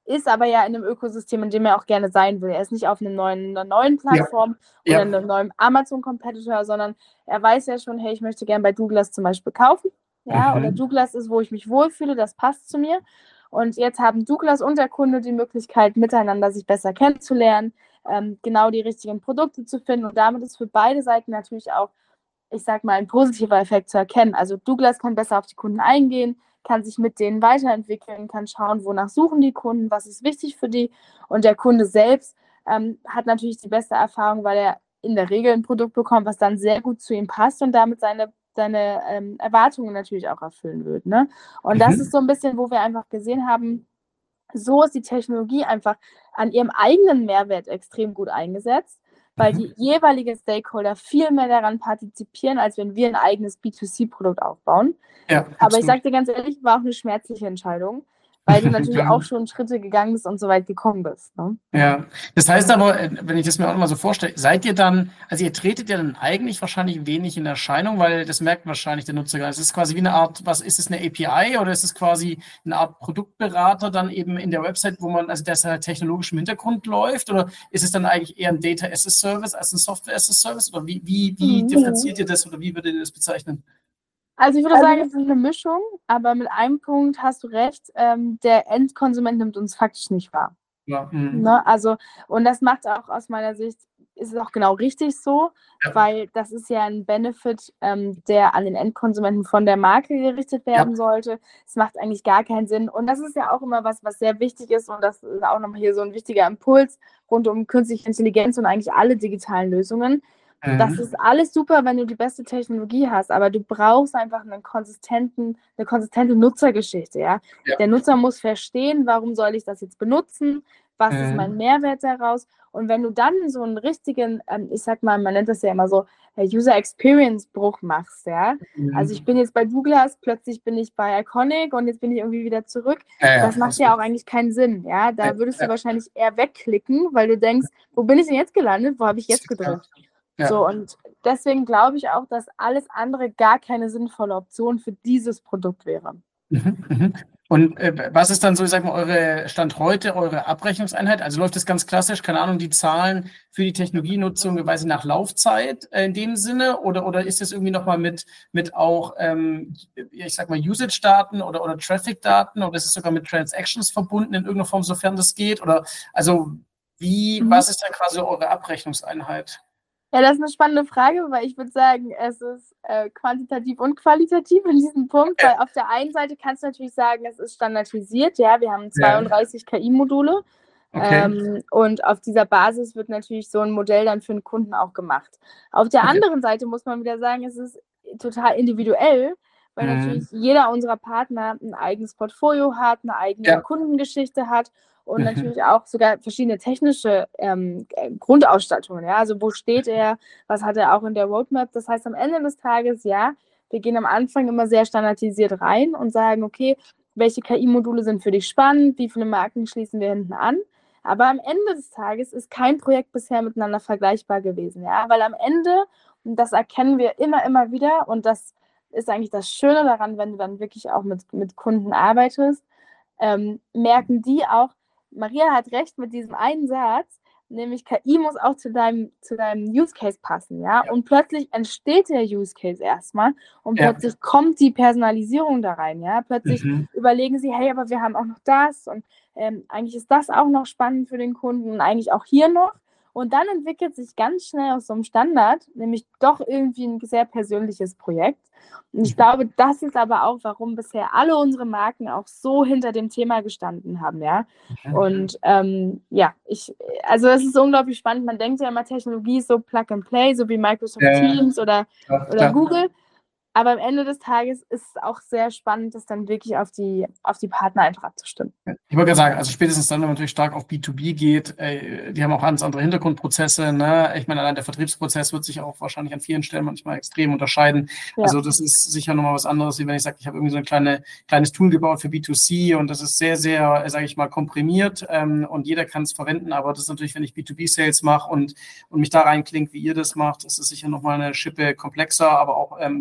ist aber ja in einem Ökosystem, in dem er auch gerne sein will. Er ist nicht auf einer neuen, einer neuen Plattform ja. oder Ja. einem neuen Amazon-Competitor, sondern er weiß ja schon, hey, ich möchte gerne bei Douglas zum Beispiel kaufen. Ja, Mhm. oder Douglas ist, wo ich mich wohlfühle, das passt zu mir. Und jetzt haben Douglas und der Kunde die Möglichkeit, miteinander sich besser kennenzulernen, ähm, genau die richtigen Produkte zu finden. Und damit ist für beide Seiten natürlich auch, ich sag mal, ein positiver Effekt zu erkennen. Also Douglas kann besser auf die Kunden eingehen, kann sich mit denen weiterentwickeln, kann schauen, wonach suchen die Kunden, was ist wichtig für die. Und der Kunde selbst ähm, hat natürlich die beste Erfahrung, weil er in der Regel ein Produkt bekommt, was dann sehr gut zu ihm passt und damit seine seine ähm, Erwartungen natürlich auch erfüllen wird. Ne? Und Mhm. das ist so ein bisschen, wo wir einfach gesehen haben, so ist die Technologie einfach an ihrem eigenen Mehrwert extrem gut eingesetzt, weil Mhm. die jeweiligen Stakeholder viel mehr daran partizipieren, als wenn wir ein eigenes B zwei C-Produkt aufbauen. Ja, Aber ich absolut. sage dir ganz ehrlich, war auch eine schmerzliche Entscheidung, weil du natürlich Ja. auch schon Schritte gegangen bist und so weit gekommen bist. Ne? Ja, das heißt aber, äh, wenn ich das mir auch mal so vorstelle, seid ihr dann, also ihr tretet ja dann eigentlich wahrscheinlich wenig in Erscheinung, weil das merkt wahrscheinlich der Nutzer gar nicht. Es ist quasi wie eine Art, was ist es, eine A P I oder ist es quasi eine Art Produktberater dann eben in der Website, wo man, also das halt technologisch im Hintergrund läuft, oder ist es dann eigentlich eher ein Data as a Service als ein Software as a Service, oder wie, wie, wie Mhm. differenziert ihr das oder wie würdet ihr das bezeichnen? Also ich würde sagen, es ist eine Mischung, aber mit einem Punkt hast du recht, ähm, der Endkonsument nimmt uns faktisch nicht wahr. Ja, mhm. Ne? Also, und das macht auch aus meiner Sicht, ist es auch genau richtig so, Ja. weil das ist ja ein Benefit, ähm, der an den Endkonsumenten von der Marke gerichtet werden Ja. sollte. Es macht eigentlich gar keinen Sinn. Und das ist ja auch immer was, was sehr wichtig ist, und das ist auch nochmal hier so ein wichtiger Impuls rund um künstliche Intelligenz und eigentlich alle digitalen Lösungen. Das Mhm. ist alles super, wenn du die beste Technologie hast, aber du brauchst einfach einen konsistenten, eine konsistente Nutzergeschichte. Ja? Ja. Der Nutzer muss verstehen, warum soll ich das jetzt benutzen, was Mhm. ist mein Mehrwert daraus. Und wenn du dann so einen richtigen, ähm, ich sag mal, man nennt das ja immer so, äh, User Experience Bruch machst, ja. Mhm. Also ich bin jetzt bei Douglas, plötzlich bin ich bei Iconic und jetzt bin ich irgendwie wieder zurück. Ja, ja, das macht absolut. ja auch eigentlich keinen Sinn, ja. Da Ja, würdest ja. du wahrscheinlich eher wegklicken, weil du denkst, wo bin ich denn jetzt gelandet? Wo habe ich jetzt gedrückt? Ja. So, und deswegen glaube ich auch, dass alles andere gar keine sinnvolle Option für dieses Produkt wäre. Mhm, mhm. Und äh, was ist dann so, ich sag mal, eure Stand heute, eure Abrechnungseinheit? Also läuft das ganz klassisch, keine Ahnung, die Zahlen für die Technologienutzung, weiß ich, nach Laufzeit äh, in dem Sinne? Oder, oder ist das irgendwie nochmal mit, mit auch, ähm, ich sag mal, Usage-Daten oder, oder Traffic-Daten? Oder ist es sogar mit Transactions verbunden in irgendeiner Form, sofern das geht? Oder also wie, Mhm. was ist dann quasi eure Abrechnungseinheit? Ja, das ist eine spannende Frage, weil ich würde sagen, es ist äh, quantitativ und qualitativ in diesem Punkt, weil auf der einen Seite kannst du natürlich sagen, es ist standardisiert, ja, wir haben zweiunddreißig K I-Module Okay. ähm, und auf dieser Basis wird natürlich so ein Modell dann für den Kunden auch gemacht. Auf der Okay. anderen Seite muss man wieder sagen, es ist total individuell, weil Mhm. natürlich jeder unserer Partner ein eigenes Portfolio hat, eine eigene Ja. Kundengeschichte hat und Mhm. natürlich auch sogar verschiedene technische ähm, Grundausstattungen. Ja? Also wo steht er, was hat er auch in der Roadmap? Das heißt, am Ende des Tages, ja, wir gehen am Anfang immer sehr standardisiert rein und sagen, okay, welche K I-Module sind für dich spannend, wie viele Marken schließen wir hinten an? Aber am Ende des Tages ist kein Projekt bisher miteinander vergleichbar gewesen. Ja? Weil am Ende, und das erkennen wir immer, immer wieder, und das ist eigentlich das Schöne daran, wenn du dann wirklich auch mit, mit Kunden arbeitest, ähm, merken die auch, Maria hat recht mit diesem einen Satz, nämlich K I muss auch zu deinem, zu deinem Use Case passen, ja? Ja. Und plötzlich entsteht der Use Case erstmal und Ja. plötzlich kommt die Personalisierung da rein, ja? Plötzlich Mhm. überlegen sie, hey, aber wir haben auch noch das und ähm, eigentlich ist das auch noch spannend für den Kunden und eigentlich auch hier noch. Und dann entwickelt sich ganz schnell aus so einem Standard, nämlich doch irgendwie ein sehr persönliches Projekt. Und ich glaube, das ist aber auch, warum bisher alle unsere Marken auch so hinter dem Thema gestanden haben, ja. Mhm. Und ähm, ja, ich, also es ist unglaublich spannend. Man denkt ja immer, Technologie ist so Plug and Play, so wie Microsoft Ja, ja. Teams oder, Ja, oder klar. Google. Aber am Ende des Tages ist es auch sehr spannend, das dann wirklich auf die, auf die Partner einfach abzustimmen. Ich wollte gerade sagen, also spätestens dann, wenn man natürlich stark auf B zwei B geht, äh, die haben auch ganz andere Hintergrundprozesse. Ne? Ich meine, allein der Vertriebsprozess wird sich auch wahrscheinlich an vielen Stellen manchmal extrem unterscheiden. Ja. Also das ist sicher nochmal was anderes, wie wenn ich sage, ich habe irgendwie so ein kleine, kleines Tool gebaut für B zwei C und das ist sehr, sehr, äh, sage ich mal, komprimiert ähm, und jeder kann es verwenden. Aber das ist natürlich, wenn ich B zwei B-Sales mache und, und mich da reinklingt, wie ihr das macht, ist es sicher nochmal eine Schippe komplexer, aber auch ähm, an manchen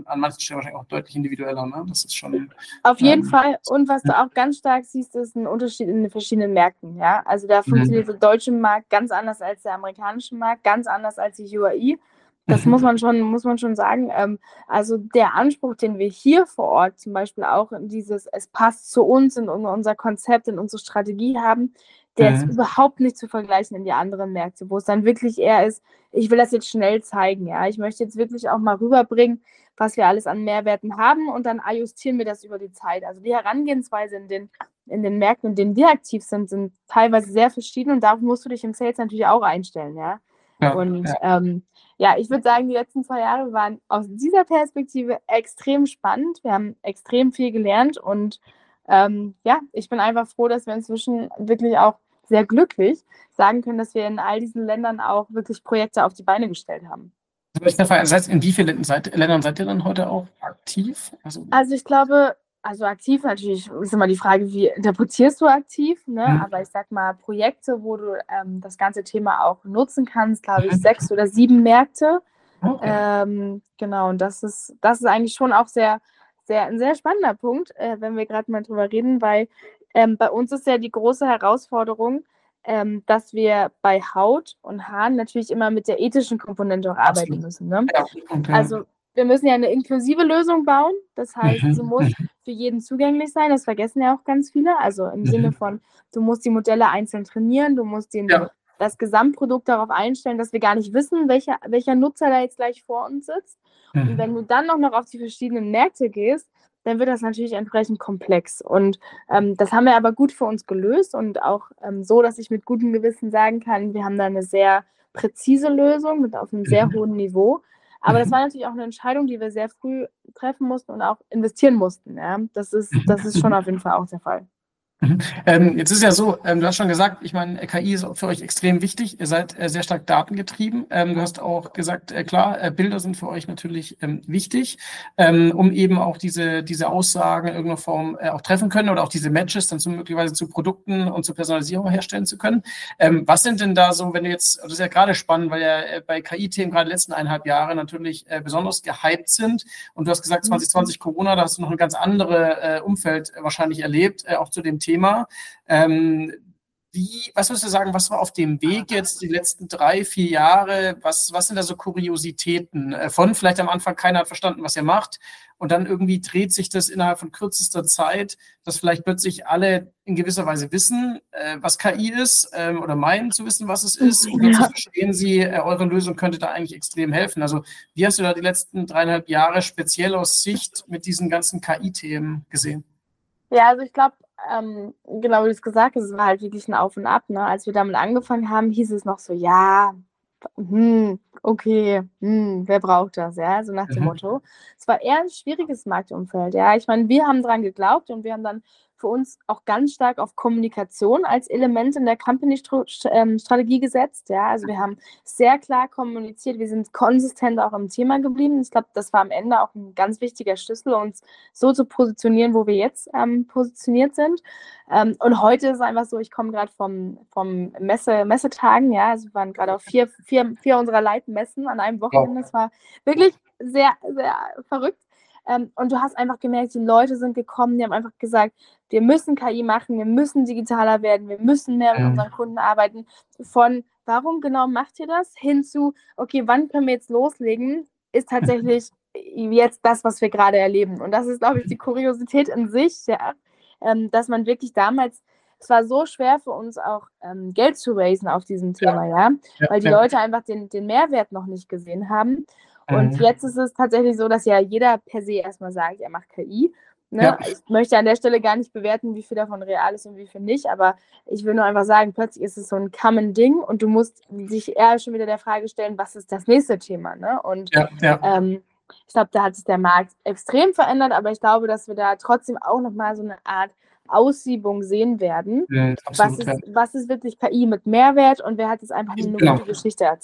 ist ja wahrscheinlich auch deutlich individueller, ne? Das ist schon. Auf jeden ähm, Fall. Und was du auch ganz stark siehst, ist ein Unterschied in den verschiedenen Märkten. Ja? Also da funktioniert der deutsche Markt ganz anders als der amerikanische Markt, ganz anders als die U A I. Das Mhm. muss man schon, muss man schon sagen. Ähm, also der Anspruch, den wir hier vor Ort zum Beispiel auch in dieses, es passt zu uns, in unser Konzept, in unsere Strategie haben, der ist Mhm. überhaupt nicht zu vergleichen in die anderen Märkte, wo es dann wirklich eher ist, ich will das jetzt schnell zeigen. Ja? Ich möchte jetzt wirklich auch mal rüberbringen, was wir alles an Mehrwerten haben und dann ajustieren wir das über die Zeit. Also die Herangehensweise in den, in den Märkten, in denen wir aktiv sind, sind teilweise sehr verschieden und darauf musst du dich im Sales natürlich auch einstellen. Ja? Ja, Und ja. ähm, ja, ich würde sagen, die letzten zwei Jahre waren aus dieser Perspektive extrem spannend. Wir haben extrem viel gelernt und ähm, ja, ich bin einfach froh, dass wir inzwischen wirklich auch sehr glücklich sagen können, dass wir in all diesen Ländern auch wirklich Projekte auf die Beine gestellt haben. Das heißt, in wie vielen seid, Ländern seid ihr dann heute auch aktiv? Also, Also ich glaube, also aktiv natürlich ist immer die Frage, wie interpretierst du aktiv, ne? Mhm. Aber ich sag mal, Projekte, wo du ähm, das ganze Thema auch nutzen kannst, glaube ich, Mhm. sechs oder sieben Märkte. Okay. Ähm, genau, und das ist, das ist eigentlich schon auch sehr, sehr, ein sehr spannender Punkt, äh, wenn wir gerade mal drüber reden, weil ähm, bei uns ist ja die große Herausforderung, ähm, dass wir bei Haut und Haaren natürlich immer mit der ethischen Komponente auch arbeiten Absolut. müssen. Ne? Ja, und, ja. Also wir müssen ja eine inklusive Lösung bauen. Das heißt, sie Mhm. muss Mhm. für jeden zugänglich sein. Das vergessen ja auch ganz viele. Also im Mhm. Sinne von, du musst die Modelle einzeln trainieren, du musst den, Ja. das Gesamtprodukt darauf einstellen, dass wir gar nicht wissen, welcher, welcher Nutzer da jetzt gleich vor uns sitzt. Mhm. Und wenn du dann noch, noch auf die verschiedenen Märkte gehst, dann wird das natürlich entsprechend komplex. Und ähm, das haben wir aber gut für uns gelöst und auch ähm, so, dass ich mit gutem Gewissen sagen kann, wir haben da eine sehr präzise Lösung mit auf einem sehr Mhm. hohen Niveau. Aber das Mhm. war natürlich auch eine Entscheidung, die wir sehr früh treffen mussten und auch investieren mussten. Ja? Das ist, das ist schon auf jeden Fall auch der Fall. Mhm. Ähm, jetzt ist ja so, ähm, du hast schon gesagt, ich meine, K I ist für euch extrem wichtig. Ihr seid äh, sehr stark datengetrieben. Ähm, du hast auch gesagt, äh, klar, äh, Bilder sind für euch natürlich ähm, wichtig, ähm, um eben auch diese, diese Aussagen in irgendeiner Form äh, auch treffen können oder auch diese Matches dann zu, möglicherweise zu Produkten und zur Personalisierung herstellen zu können. Ähm, was sind denn da so, wenn du jetzt, das ist ja gerade spannend, weil ja äh, bei K I-Themen gerade die letzten eineinhalb Jahre natürlich äh, besonders gehypt sind. Und du hast gesagt, zwanzig zwanzig Corona, da hast du noch ein ganz anderes äh, Umfeld äh, wahrscheinlich erlebt, äh, auch zu dem Thema. Ähm, wie, was würdest du sagen, was war auf dem Weg jetzt die letzten drei, vier Jahre? Was, was sind da so Kuriositäten? Äh, von vielleicht am Anfang keiner hat verstanden, was ihr macht. Und dann irgendwie dreht sich das innerhalb von kürzester Zeit, dass vielleicht plötzlich alle in gewisser Weise wissen, äh, was K I ist ähm, oder meinen zu wissen, was es ist. Und plötzlich Ja. verstehen sie, äh, eure Lösung könnte da eigentlich extrem helfen. Also wie hast du da die letzten dreieinhalb Jahre speziell aus Sicht mit diesen ganzen K I-Themen gesehen? Ja, also ich glaube, ähm, genau wie du es gesagt hast, es war halt wirklich ein Auf und Ab. Ne? Als wir damit angefangen haben, hieß es noch so, ja, hm, okay, hm, wer braucht das, ja, so nach dem Mhm. Motto. Es war eher ein schwieriges Marktumfeld, ja. Ich meine, wir haben dran geglaubt und wir haben dann für uns auch ganz stark auf Kommunikation als Element in der Company-Strategie gesetzt, ja. Also wir haben sehr klar kommuniziert, wir sind konsistent auch im Thema geblieben. Ich glaube, das war am Ende auch ein ganz wichtiger Schlüssel, uns so zu positionieren, wo wir jetzt ähm, positioniert sind. Ähm, und heute ist es einfach so, ich komme gerade vom, vom Messe, Messetagen, ja, also wir waren gerade auf vier, vier, vier unserer Leitmessen an einem Wochenende. Es war wirklich sehr, sehr verrückt. Ähm, und du hast einfach gemerkt, die Leute sind gekommen, die haben einfach gesagt, wir müssen K I machen, wir müssen digitaler werden, wir müssen mehr mit Mhm. unseren Kunden arbeiten. Von warum genau macht ihr das, hin zu, okay, wann können wir jetzt loslegen, ist tatsächlich jetzt das, was wir gerade erleben. Und das ist, glaube ich, die Kuriosität in sich, ja, ähm, dass man wirklich damals, es war so schwer für uns auch ähm, Geld zu raisen auf diesem Thema, ja, Ja, weil die ja. Leute einfach den, den Mehrwert noch nicht gesehen haben. Und Mhm. jetzt ist es tatsächlich so, dass ja jeder per se erstmal sagt, er macht K I. Ne? Ja. Ich möchte an der Stelle gar nicht bewerten, wie viel davon real ist und wie viel nicht, aber ich will nur einfach sagen, plötzlich ist es so ein common Ding und du musst dich eher schon wieder der Frage stellen, was ist das nächste Thema? Ne? Und Ja, ja. ähm, ich glaube, da hat sich der Markt extrem verändert, aber ich glaube, dass wir da trotzdem auch nochmal so eine Art Aussiebung sehen werden. Mhm, Was absolut, ist, ja. was ist wirklich K I mit Mehrwert und wer hat jetzt einfach eine Genau. gute Geschichte erzählt?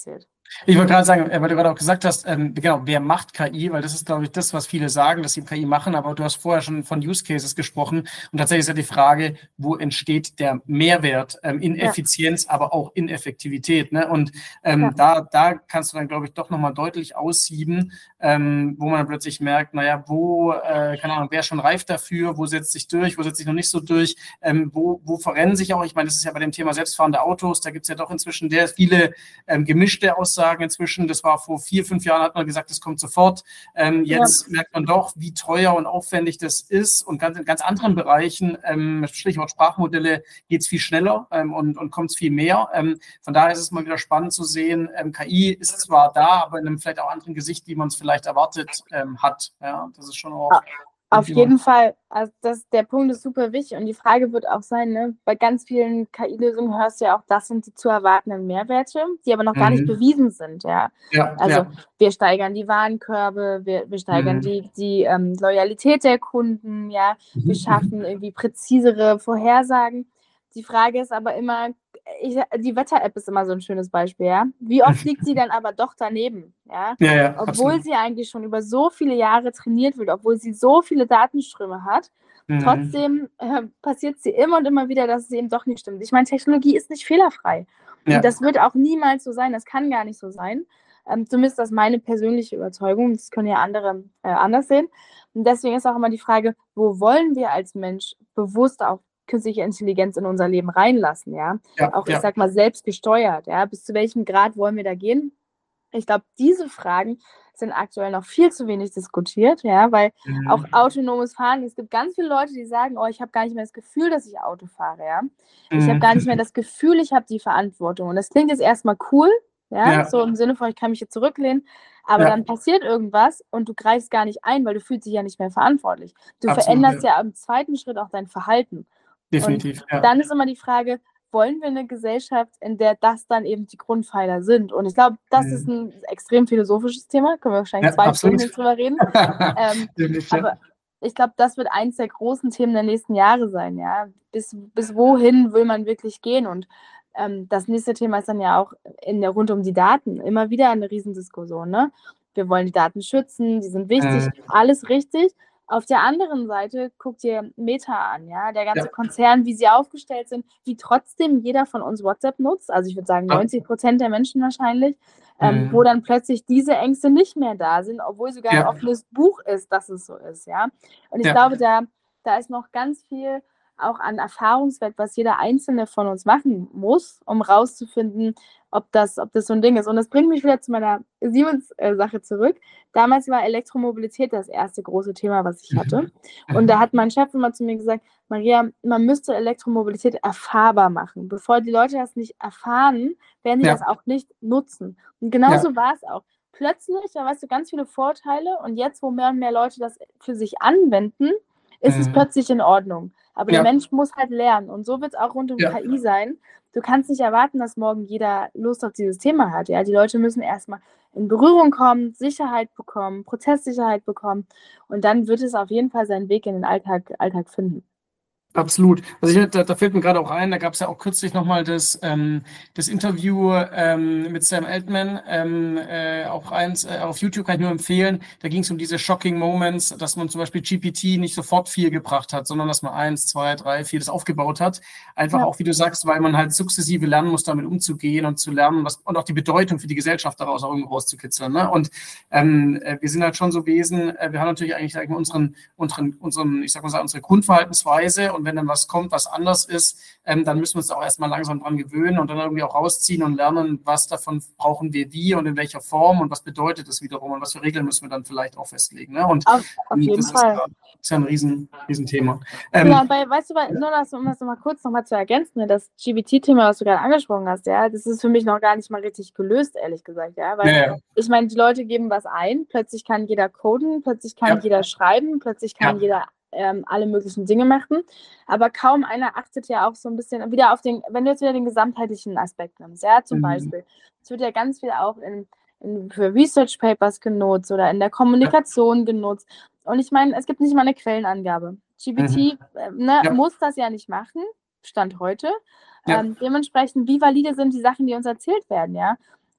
Ich wollte gerade sagen, weil du gerade auch gesagt hast, ähm, genau, wer macht K I? Weil das ist, glaube ich, das, was viele sagen, dass sie K I machen, aber du hast vorher schon von Use Cases gesprochen und tatsächlich ist ja die Frage, wo entsteht der Mehrwert ähm, in Ja. Effizienz, aber auch in Effektivität, ne? Und ähm, Ja. da, da kannst du dann, glaube ich, doch nochmal deutlich aussieben, ähm, wo man dann plötzlich merkt, naja, wo, äh, keine Ahnung, wer ist schon reif dafür, wo setzt sich durch, wo setzt sich noch nicht so durch, ähm, wo, wo verrennen sich auch, ich meine, das ist ja bei dem Thema selbstfahrende Autos, da gibt es ja doch inzwischen sehr viele ähm, gemischte Aussagen inzwischen. Das war vor vier, fünf Jahren, hat man gesagt, das kommt sofort. Ähm, jetzt ja. merkt man doch, wie teuer und aufwendig das ist und ganz, in ganz anderen Bereichen, ähm, Stichwort Sprachmodelle, geht es viel schneller ähm, und, und kommt es viel mehr. Ähm, von daher ist es mal wieder spannend zu sehen, ähm, K I ist zwar da, aber in einem vielleicht auch anderen Gesicht, wie man es vielleicht erwartet ähm, hat. Ja, das ist schon auch... Ja. Auf jeden Fall, also das, der Punkt ist super wichtig und die Frage wird auch sein, ne, bei ganz vielen K I-Lösungen hörst du ja auch, das sind die zu erwartenden Mehrwerte, die aber noch mhm. gar nicht bewiesen sind, ja. ja also ja. wir steigern die Warenkörbe, wir, wir steigern mhm. die, die ähm, Loyalität der Kunden, ja, wir schaffen irgendwie präzisere Vorhersagen. Die Frage ist aber immer, ich, die Wetter-App ist immer so ein schönes Beispiel, ja. Wie oft liegt sie dann aber doch daneben, ja? ja, ja obwohl absolut. sie eigentlich schon über so viele Jahre trainiert wird, obwohl sie so viele Datenströme hat, mhm. trotzdem äh, passiert sie immer und immer wieder, dass es eben doch nicht stimmt. Ich meine, Technologie ist nicht fehlerfrei. Ja. Und das wird auch niemals so sein, das kann gar nicht so sein. Ähm, zumindest das ist meine persönliche Überzeugung, das können ja andere äh, anders sehen. Und deswegen ist auch immer die Frage, wo wollen wir als Mensch bewusst auch künstliche Intelligenz in unser Leben reinlassen, ja, ja auch, ich ja. sag mal, selbst gesteuert, ja, bis zu welchem Grad wollen wir da gehen? Ich glaube, diese Fragen sind aktuell noch viel zu wenig diskutiert, ja, weil mhm. auch autonomes Fahren, es gibt ganz viele Leute, die sagen, oh, ich habe gar nicht mehr das Gefühl, dass ich Auto fahre, ja, ich mhm. habe gar nicht mehr das Gefühl, ich habe die Verantwortung und das klingt jetzt erstmal cool, ja, ja, so im Sinne von, ich kann mich hier zurücklehnen, aber ja. dann passiert irgendwas und du greifst gar nicht ein, weil du fühlst dich ja nicht mehr verantwortlich. Du Absolut, veränderst ja. ja im zweiten Schritt auch dein Verhalten. Definitiv, und ja. dann ist immer die Frage, wollen wir eine Gesellschaft, in der das dann eben die Grundpfeiler sind? Und ich glaube, das mhm. ist ein extrem philosophisches Thema, können wir wahrscheinlich ja, zwei absolut. Stunden drüber reden. ähm, aber ich glaube, das wird eins der großen Themen der nächsten Jahre sein, ja. Bis, bis wohin will man wirklich gehen? Und ähm, das nächste Thema ist dann ja auch in der, rund um die Daten. Immer wieder eine Riesendiskussion, ne? Wir wollen die Daten schützen, die sind wichtig, mhm. alles richtig. Auf der anderen Seite guck dir Meta an, ja, der ganze ja. Konzern, wie sie aufgestellt sind, wie trotzdem jeder von uns WhatsApp nutzt, also ich würde sagen neunzig Prozent der Menschen wahrscheinlich, mhm. ähm, wo dann plötzlich diese Ängste nicht mehr da sind, obwohl sogar ja. ein offenes Buch ist, dass es so ist, ja. Und ich ja. glaube, da, da ist noch ganz viel auch an Erfahrungswert, was jeder Einzelne von uns machen muss, um rauszufinden, ob das, ob das so ein Ding ist. Und das bringt mich wieder zu meiner Siemens-Sache zurück. Damals war Elektromobilität das erste große Thema, was ich hatte. Und da hat mein Chef immer zu mir gesagt, Maria, man müsste Elektromobilität erfahrbar machen. Bevor die Leute das nicht erfahren, werden die ja. das auch nicht nutzen. Und genauso ja. war es auch. Plötzlich, da weißt du, ganz viele Vorteile und jetzt, wo mehr und mehr Leute das für sich anwenden, ist mhm. es plötzlich in Ordnung. Aber ja. der Mensch muss halt lernen. Und so wird es auch rund um ja. K I sein. Du kannst nicht erwarten, dass morgen jeder Lust auf dieses Thema hat. Ja? Die Leute müssen erstmal in Berührung kommen, Sicherheit bekommen, Prozesssicherheit bekommen. Und dann wird es auf jeden Fall seinen Weg in den Alltag, Alltag finden. Absolut. Also ich, da, da fällt mir gerade auch ein, da gab es ja auch kürzlich nochmal das, ähm, das Interview ähm, mit Sam Altman, ähm, äh, auch eins äh, auf YouTube kann ich nur empfehlen. Da ging es um diese shocking Moments, dass man zum Beispiel G P T nicht sofort viel gebracht hat, sondern dass man eins, zwei, drei, vier das aufgebaut hat. Einfach ja. auch, wie du sagst, weil man halt sukzessive lernen muss, damit umzugehen und zu lernen, was und auch die Bedeutung für die Gesellschaft daraus auch irgendwo rauszukitzeln. Ne? Und ähm, wir sind halt schon so Wesen, äh, wir haben natürlich eigentlich sag ich mal, unseren, unseren, unseren, ich sag mal, unsere Grundverhaltensweise und wenn dann was kommt, was anders ist, ähm, dann müssen wir uns auch erstmal langsam dran gewöhnen und dann irgendwie auch rausziehen und lernen, was davon brauchen wir wie und in welcher Form und was bedeutet das wiederum und was für Regeln müssen wir dann vielleicht auch festlegen. Ne? Und auf, auf jeden das Fall. Ist, ja, ist ja ein riesen, riesen Thema. Ähm, genau, weil, weißt du, nur das, um das nochmal kurz nochmal zu ergänzen, ne, das G P T-Thema, was du gerade angesprochen hast, ja, das ist für mich noch gar nicht mal richtig gelöst, ehrlich gesagt, ja, weil ja, ja. ich meine, die Leute geben was ein, plötzlich kann jeder coden, plötzlich kann ja. jeder schreiben, plötzlich kann ja. jeder Ähm, alle möglichen Dinge machen, aber kaum einer achtet ja auch so ein bisschen wieder auf den, wenn du jetzt wieder den gesamtheitlichen Aspekt nimmst, ja, zum mhm. Beispiel, es wird ja ganz viel auch in, in, für Research Papers genutzt oder in der Kommunikation ja. genutzt und ich meine, es gibt nicht mal eine Quellenangabe. G P T mhm. äh, ne, ja. muss das ja nicht machen, Stand heute, ja. ähm, dementsprechend, wie valide sind die Sachen, die uns erzählt werden, ja,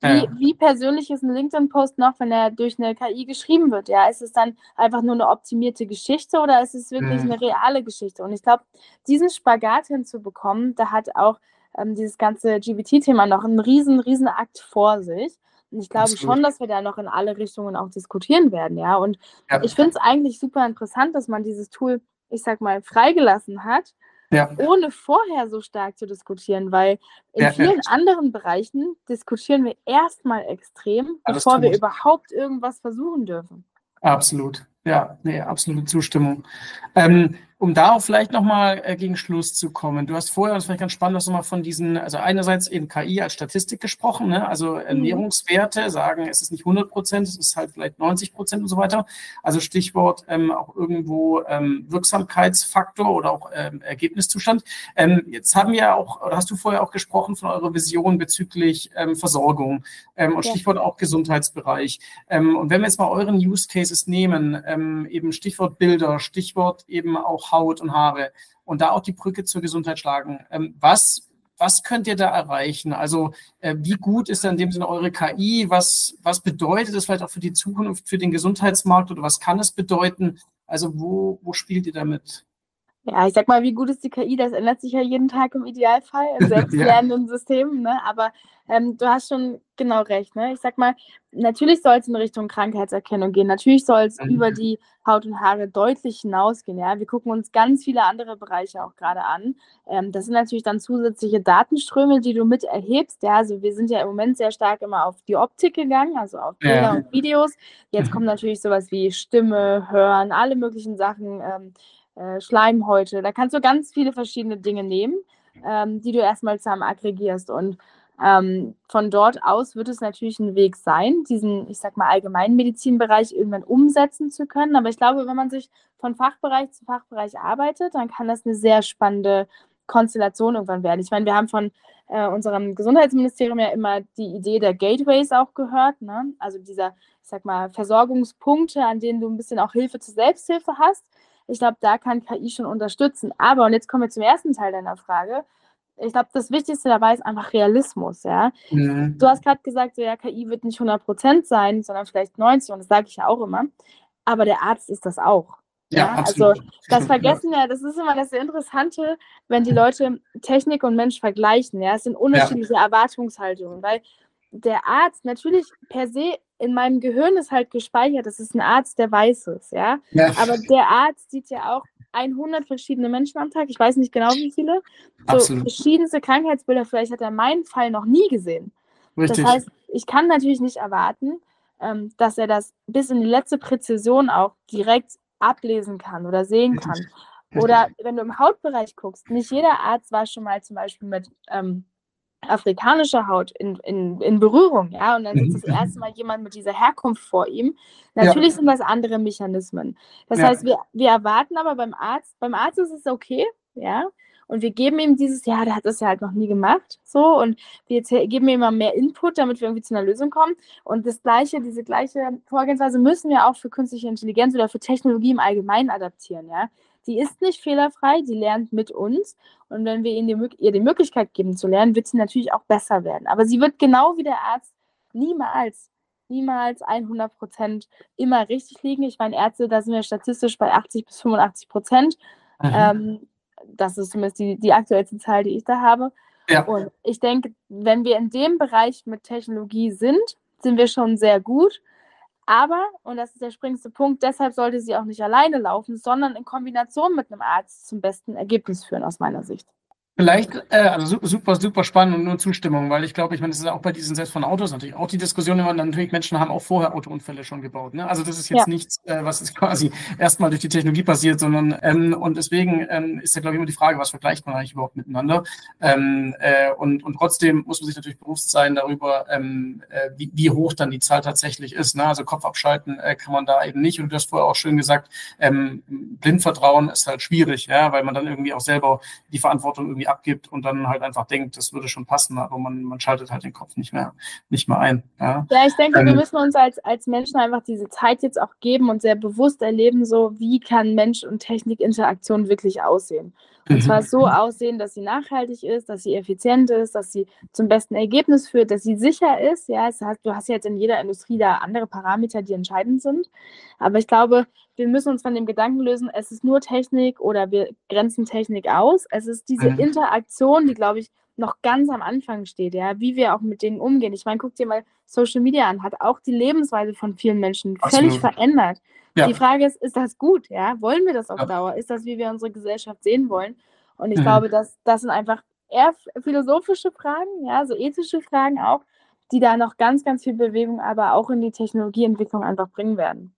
Wie, Ja. wie persönlich ist ein LinkedIn-Post noch, wenn er durch eine K I geschrieben wird? Ja, ist es dann einfach nur eine optimierte Geschichte oder ist es wirklich Mhm. eine reale Geschichte? Und ich glaube, diesen Spagat hinzubekommen, da hat auch ähm, dieses ganze G P T-Thema noch einen riesen, riesen Akt vor sich. Und ich glaube Absolut. schon, dass wir da noch in alle Richtungen auch diskutieren werden, ja. Und Ja. ich finde es eigentlich super interessant, dass man dieses Tool, ich sag mal, freigelassen hat, Ja. ohne vorher so stark zu diskutieren, weil in Ja, vielen ja. anderen Bereichen diskutieren wir erstmal extrem, Alles bevor wir tun. überhaupt irgendwas versuchen dürfen. Absolut. Ja, nee, absolute Zustimmung. Ähm, um da auch vielleicht nochmal äh, gegen Schluss zu kommen. Du hast vorher, das fand ich ganz spannend, dass du mal von diesen, also einerseits eben K I als Statistik gesprochen, ne? Also Ernährungswerte sagen, es ist nicht hundert Prozent, es ist halt vielleicht neunzig Prozent und so weiter. Also Stichwort ähm, auch irgendwo ähm, Wirksamkeitsfaktor oder auch ähm, Ergebniszustand. Ähm, jetzt haben wir ja auch, oder hast du vorher auch gesprochen von eurer Vision bezüglich ähm, Versorgung ähm, und Ja. Stichwort auch Gesundheitsbereich. Ähm, und wenn wir jetzt mal euren Use Cases nehmen, ähm, eben Stichwort Bilder, Stichwort eben auch Haut und Haare und da auch die Brücke zur Gesundheit schlagen, ähm, was, was könnt ihr da erreichen? Also äh, wie gut ist da in dem Sinne eure K I? Was, was bedeutet das vielleicht auch für die Zukunft, für den Gesundheitsmarkt oder was kann es bedeuten? Also wo, wo spielt ihr damit? Ja, ich sag mal, wie gut ist die K I? Das ändert sich ja jeden Tag im Idealfall in selbstlernenden Systemen, ne? Aber ähm, du hast schon genau recht, ne? Ich sag mal, natürlich soll es in Richtung Krankheitserkennung gehen. Natürlich soll es Mhm. über die Haut und Haare deutlich hinausgehen, ja? Wir gucken uns ganz viele andere Bereiche auch gerade an. Ähm, das sind natürlich dann zusätzliche Datenströme, die du mit erhebst, ja? Also wir sind ja im Moment sehr stark immer auf die Optik gegangen, also auf Bilder Ja. und Videos. Jetzt Mhm. kommt natürlich sowas wie Stimme, Hören, alle möglichen Sachen, ähm, Äh, Schleimhäute. Da kannst du ganz viele verschiedene Dinge nehmen, ähm, die du erstmal zusammen aggregierst. Und ähm, von dort aus wird es natürlich ein Weg sein, diesen, ich sag mal, Allgemeinmedizinbereich irgendwann umsetzen zu können. Aber ich glaube, wenn man sich von Fachbereich zu Fachbereich arbeitet, dann kann das eine sehr spannende Konstellation irgendwann werden. Ich meine, wir haben von äh, unserem Gesundheitsministerium ja immer die Idee der Gateways auch gehört, ne? Also dieser, ich sag mal, Versorgungspunkte, an denen du ein bisschen auch Hilfe zur Selbsthilfe hast. Ich glaube, da kann K I schon unterstützen. Aber, und jetzt kommen wir zum ersten Teil deiner Frage, ich glaube, das Wichtigste dabei ist einfach Realismus, ja. Mhm. Du hast gerade gesagt, so, ja, K I wird nicht hundert Prozent sein, sondern vielleicht neunzig, und das sage ich ja auch immer. Aber der Arzt ist das auch. Ja, Ja, absolut. also das vergessen ja, das ist immer das Interessante, wenn die Leute Technik und Mensch vergleichen. Ja, es sind unterschiedliche Erwartungshaltungen, weil der Arzt natürlich per se in meinem Gehirn ist halt gespeichert, das ist ein Arzt, der weiß es, ja. Ja. Aber der Arzt sieht ja auch hundert verschiedene Menschen am Tag, ich weiß nicht genau wie viele, so Absolut. verschiedenste Krankheitsbilder, vielleicht hat er meinen Fall noch nie gesehen. Richtig. Das heißt, ich kann natürlich nicht erwarten, ähm, dass er das bis in die letzte Präzision auch direkt ablesen kann oder sehen kann. Richtig. Oder wenn du im Hautbereich guckst, nicht jeder Arzt war schon mal zum Beispiel mit ähm, afrikanischer Haut in, in, in Berührung, ja, und dann sitzt das erste Mal jemand mit dieser Herkunft vor ihm. Natürlich Ja. sind das andere Mechanismen. Das Ja. heißt, wir, wir erwarten aber beim Arzt, beim Arzt ist es okay, ja, und wir geben ihm dieses, ja, der hat das ja halt noch nie gemacht, so, und wir jetzt geben ihm immer mehr Input, damit wir irgendwie zu einer Lösung kommen. Und das gleiche, diese gleiche Vorgehensweise müssen wir auch für künstliche Intelligenz oder für Technologie im Allgemeinen adaptieren, ja. Die ist nicht fehlerfrei, die lernt mit uns. Und wenn wir ihnen die, ihr die Möglichkeit geben zu lernen, wird sie natürlich auch besser werden. Aber sie wird genau wie der Arzt niemals, niemals hundert Prozent immer richtig liegen. Ich meine, Ärzte, da sind wir statistisch bei achtzig bis fünfundachtzig Prozent. Mhm. Ähm, das ist zumindest die, die aktuellste Zahl, die ich da habe. Ja. Und ich denke, wenn wir in dem Bereich mit Technologie sind, sind wir schon sehr gut. Aber, und das ist der springendste Punkt, deshalb sollte sie auch nicht alleine laufen, sondern in Kombination mit einem Arzt zum besten Ergebnis führen, aus meiner Sicht. Vielleicht, äh, also super, super spannend und nur Zustimmung, weil ich glaube, ich meine, das ist auch bei diesen selbst von Autos natürlich auch die Diskussion immer, natürlich Menschen haben auch vorher Autounfälle schon gebaut, ne? Also das ist jetzt Ja. nichts, äh, was ist quasi erstmal durch die Technologie passiert, sondern ähm, und deswegen ähm, ist ja, glaube ich, immer die Frage, was vergleicht man eigentlich überhaupt miteinander? Ähm, äh, und, und trotzdem muss man sich natürlich bewusst sein darüber, ähm, äh, wie, wie hoch dann die Zahl tatsächlich ist, ne? Also Kopf abschalten äh, kann man da eben nicht. Und du hast vorher auch schön gesagt, ähm, Blindvertrauen ist halt schwierig, ja, weil man dann irgendwie auch selber die Verantwortung irgendwie abgibt und dann halt einfach denkt, das würde schon passen, aber man, man schaltet halt den Kopf nicht mehr, nicht mehr ein. Ja, ja ich denke, ähm, wir müssen uns als, als Menschen einfach diese Zeit jetzt auch geben und sehr bewusst erleben, so wie kann Mensch- und Technikinteraktion wirklich aussehen. Und zwar so aussehen, dass sie nachhaltig ist, dass sie effizient ist, dass sie zum besten Ergebnis führt, dass sie sicher ist. Ja, es hat, du hast jetzt in jeder Industrie da andere Parameter, die entscheidend sind. Aber ich glaube, wir müssen uns von dem Gedanken lösen, es ist nur Technik oder wir grenzen Technik aus. Es ist diese Mhm. Interaktion, die, glaube ich, noch ganz am Anfang steht, ja, wie wir auch mit Dingen umgehen. Ich meine, guck dir mal Social Media an, hat auch die Lebensweise von vielen Menschen völlig Absolut. verändert. Ja. Die Frage ist, ist das gut? Ja? Wollen wir das auf Ja. Dauer? Ist das, wie wir unsere Gesellschaft sehen wollen? Und ich Mhm. glaube, dass das sind einfach eher philosophische Fragen, ja, so ethische Fragen auch, die da noch ganz, ganz viel Bewegung aber auch in die Technologieentwicklung einfach bringen werden.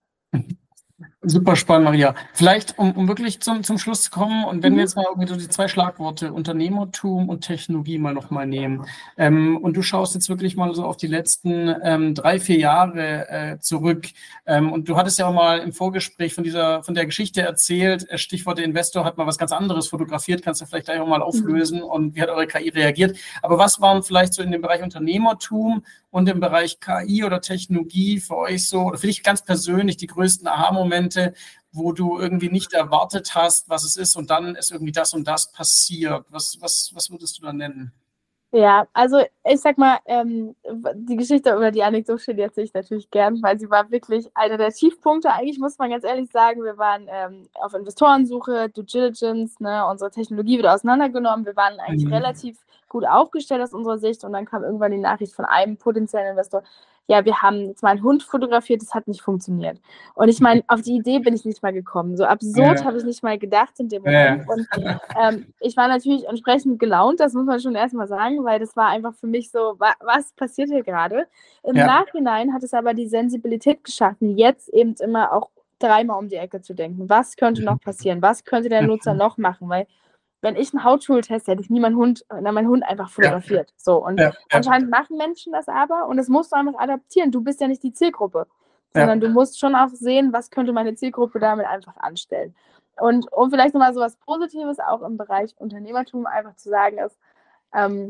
Super spannend, Maria. Vielleicht, um, um wirklich zum, zum Schluss zu kommen, und wenn Mhm. wir jetzt mal irgendwie so die zwei Schlagworte Unternehmertum und Technologie mal nochmal nehmen, ähm, und du schaust jetzt wirklich mal so auf die letzten ähm, drei, vier Jahre äh, zurück, ähm, und du hattest ja auch mal im Vorgespräch von dieser, von der Geschichte erzählt, äh, Stichwort der Investor hat mal was ganz anderes fotografiert, kannst du vielleicht gleich auch mal auflösen, mhm. und wie hat eure K I reagiert? Aber was waren vielleicht so in dem Bereich Unternehmertum und im Bereich K I oder Technologie für euch so, oder für dich ganz persönlich die größten Aha-Momente, wo du irgendwie nicht erwartet hast, was es ist, und dann ist irgendwie das und das passiert? Was, was, was würdest du da nennen? Ja, also ich sag mal, ähm, die Geschichte oder die Anekdote erzähle ich natürlich gern, weil sie war wirklich einer der Tiefpunkte. Eigentlich muss man ganz ehrlich sagen, wir waren ähm, auf Investorensuche, Due Diligence, ne, unsere Technologie wird auseinandergenommen. Wir waren eigentlich mhm. relativ gut aufgestellt aus unserer Sicht, und dann kam irgendwann die Nachricht von einem potenziellen Investor, ja, wir haben jetzt mal einen Hund fotografiert, das hat nicht funktioniert. Und ich meine, auf die Idee bin ich nicht mal gekommen. So absurd ja. habe ich nicht mal gedacht in dem Moment. Ja. Und ähm, ich war natürlich entsprechend gelaunt, das muss man schon erstmal sagen, weil das war einfach für mich so, wa- was passiert hier gerade? Im ja. Nachhinein hat es aber die Sensibilität geschaffen, jetzt eben immer auch dreimal um die Ecke zu denken. Was könnte noch passieren? Was könnte der Nutzer noch machen? Weil wenn ich einen Hauttool teste, hätte ich nie meinen Hund, na, meinen Hund einfach fotografiert. Ja. So, und ja, ja. anscheinend machen Menschen das aber, und das musst du einfach adaptieren. Du bist ja nicht die Zielgruppe, sondern ja. du musst schon auch sehen, was könnte meine Zielgruppe damit einfach anstellen. Und um vielleicht nochmal so was Positives auch im Bereich Unternehmertum einfach zu sagen ist, ähm,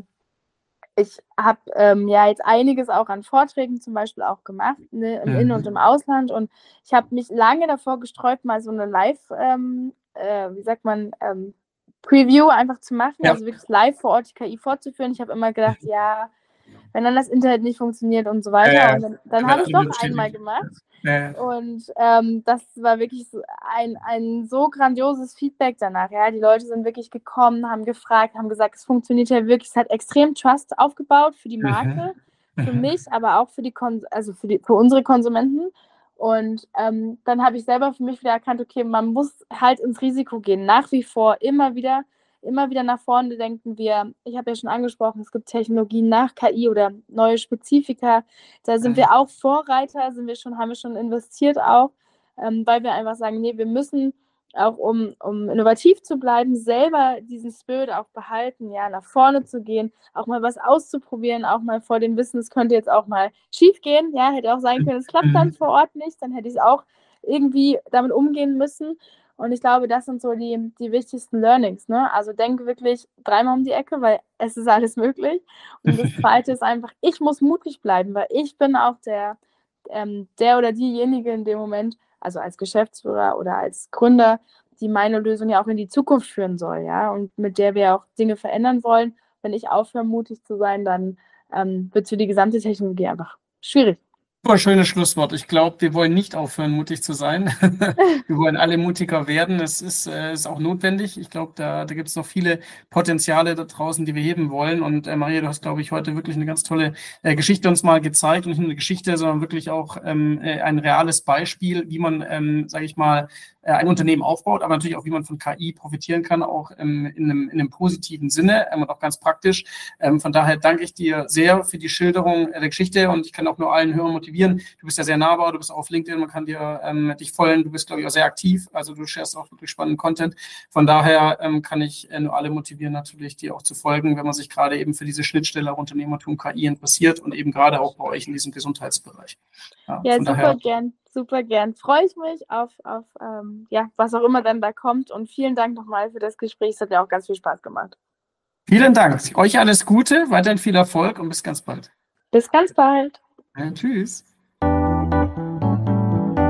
ich habe ähm, ja jetzt einiges auch an Vorträgen zum Beispiel auch gemacht, ne, im mhm. In- und im Ausland, und ich habe mich lange davor gesträubt, mal so eine Live, ähm, äh, wie sagt man, ähm, Preview einfach zu machen, ja. also wirklich live vor Ort die K I fortzuführen. Ich habe immer gedacht, ja, wenn dann das Internet nicht funktioniert und so weiter. Ja, ja. Und dann, dann habe ich doch einmal gemacht. Ja. Und ähm, das war wirklich so ein, ein so grandioses Feedback danach. Ja, die Leute sind wirklich gekommen, haben gefragt, haben gesagt, es funktioniert ja wirklich. Es hat extrem Trust aufgebaut für die Marke, mhm. für mich, aber auch für die, Kon- also für die, für unsere Konsumenten. Und ähm, dann habe ich selber für mich wieder erkannt, okay, man muss halt ins Risiko gehen. Nach wie vor immer wieder, immer wieder nach vorne denken wir. Ich habe ja schon angesprochen, es gibt Technologien nach K I oder neue Spezifika. Da sind wir auch Vorreiter, sind wir schon, haben wir schon investiert auch, ähm, weil wir einfach sagen, nee, wir müssen auch, um, um innovativ zu bleiben, selber diesen Spirit auch behalten, ja, nach vorne zu gehen, auch mal was auszuprobieren, auch mal vor dem Wissen, es könnte jetzt auch mal schief gehen, ja, hätte auch sein können, es klappt dann vor Ort nicht, dann hätte ich es auch irgendwie damit umgehen müssen. Und ich glaube, das sind so die, die wichtigsten Learnings, ne? Also denke wirklich dreimal um die Ecke, weil es ist alles möglich. Und das Zweite ist einfach, ich muss mutig bleiben, weil ich bin auch der, ähm, der oder diejenige in dem Moment, also als Geschäftsführer oder als Gründer, die meine Lösung ja auch in die Zukunft führen soll, ja, und mit der wir auch Dinge verändern wollen. Wenn ich aufhöre, mutig zu sein, dann ähm, wird es für die gesamte Technologie einfach schwierig. Super schönes Schlusswort. Ich glaube, wir wollen nicht aufhören, mutig zu sein. Wir wollen alle mutiger werden. Es ist, äh, ist auch notwendig. Ich glaube, da, da gibt es noch viele Potenziale da draußen, die wir heben wollen. Und äh, Maria, du hast, glaube ich, heute wirklich eine ganz tolle äh, Geschichte uns mal gezeigt. Und nicht nur eine Geschichte, sondern wirklich auch ähm, äh, ein reales Beispiel, wie man, ähm, sage ich mal, äh, ein Unternehmen aufbaut, aber natürlich auch, wie man von K I profitieren kann, auch ähm, in, einem, in einem positiven Sinne ähm, und auch ganz praktisch. Ähm, von daher danke ich dir sehr für die Schilderung äh, der Geschichte, und ich kann auch nur allen Hörern motivieren. Du bist ja sehr nahbar, du bist auch auf LinkedIn, man kann dir ähm, dich folgen, du bist, glaube ich, auch sehr aktiv, also du sharest auch wirklich spannenden Content. Von daher ähm, kann ich äh, nur alle motivieren, natürlich dir auch zu folgen, wenn man sich gerade eben für diese Schnittstelle auch Unternehmertum K I interessiert, und eben gerade auch bei euch in diesem Gesundheitsbereich. Ja, ja super daher, gern, super gern. Freue ich mich auf, auf ähm, ja, was auch immer dann da kommt, und vielen Dank nochmal für das Gespräch, es hat mir auch ganz viel Spaß gemacht. Vielen Dank, euch alles Gute, weiterhin viel Erfolg und bis ganz bald. Bis ganz bald. Ja, tschüss.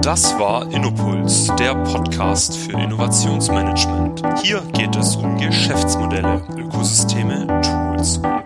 Das war InnoPuls, der Podcast für Innovationsmanagement. Hier geht es um Geschäftsmodelle, Ökosysteme, Tools und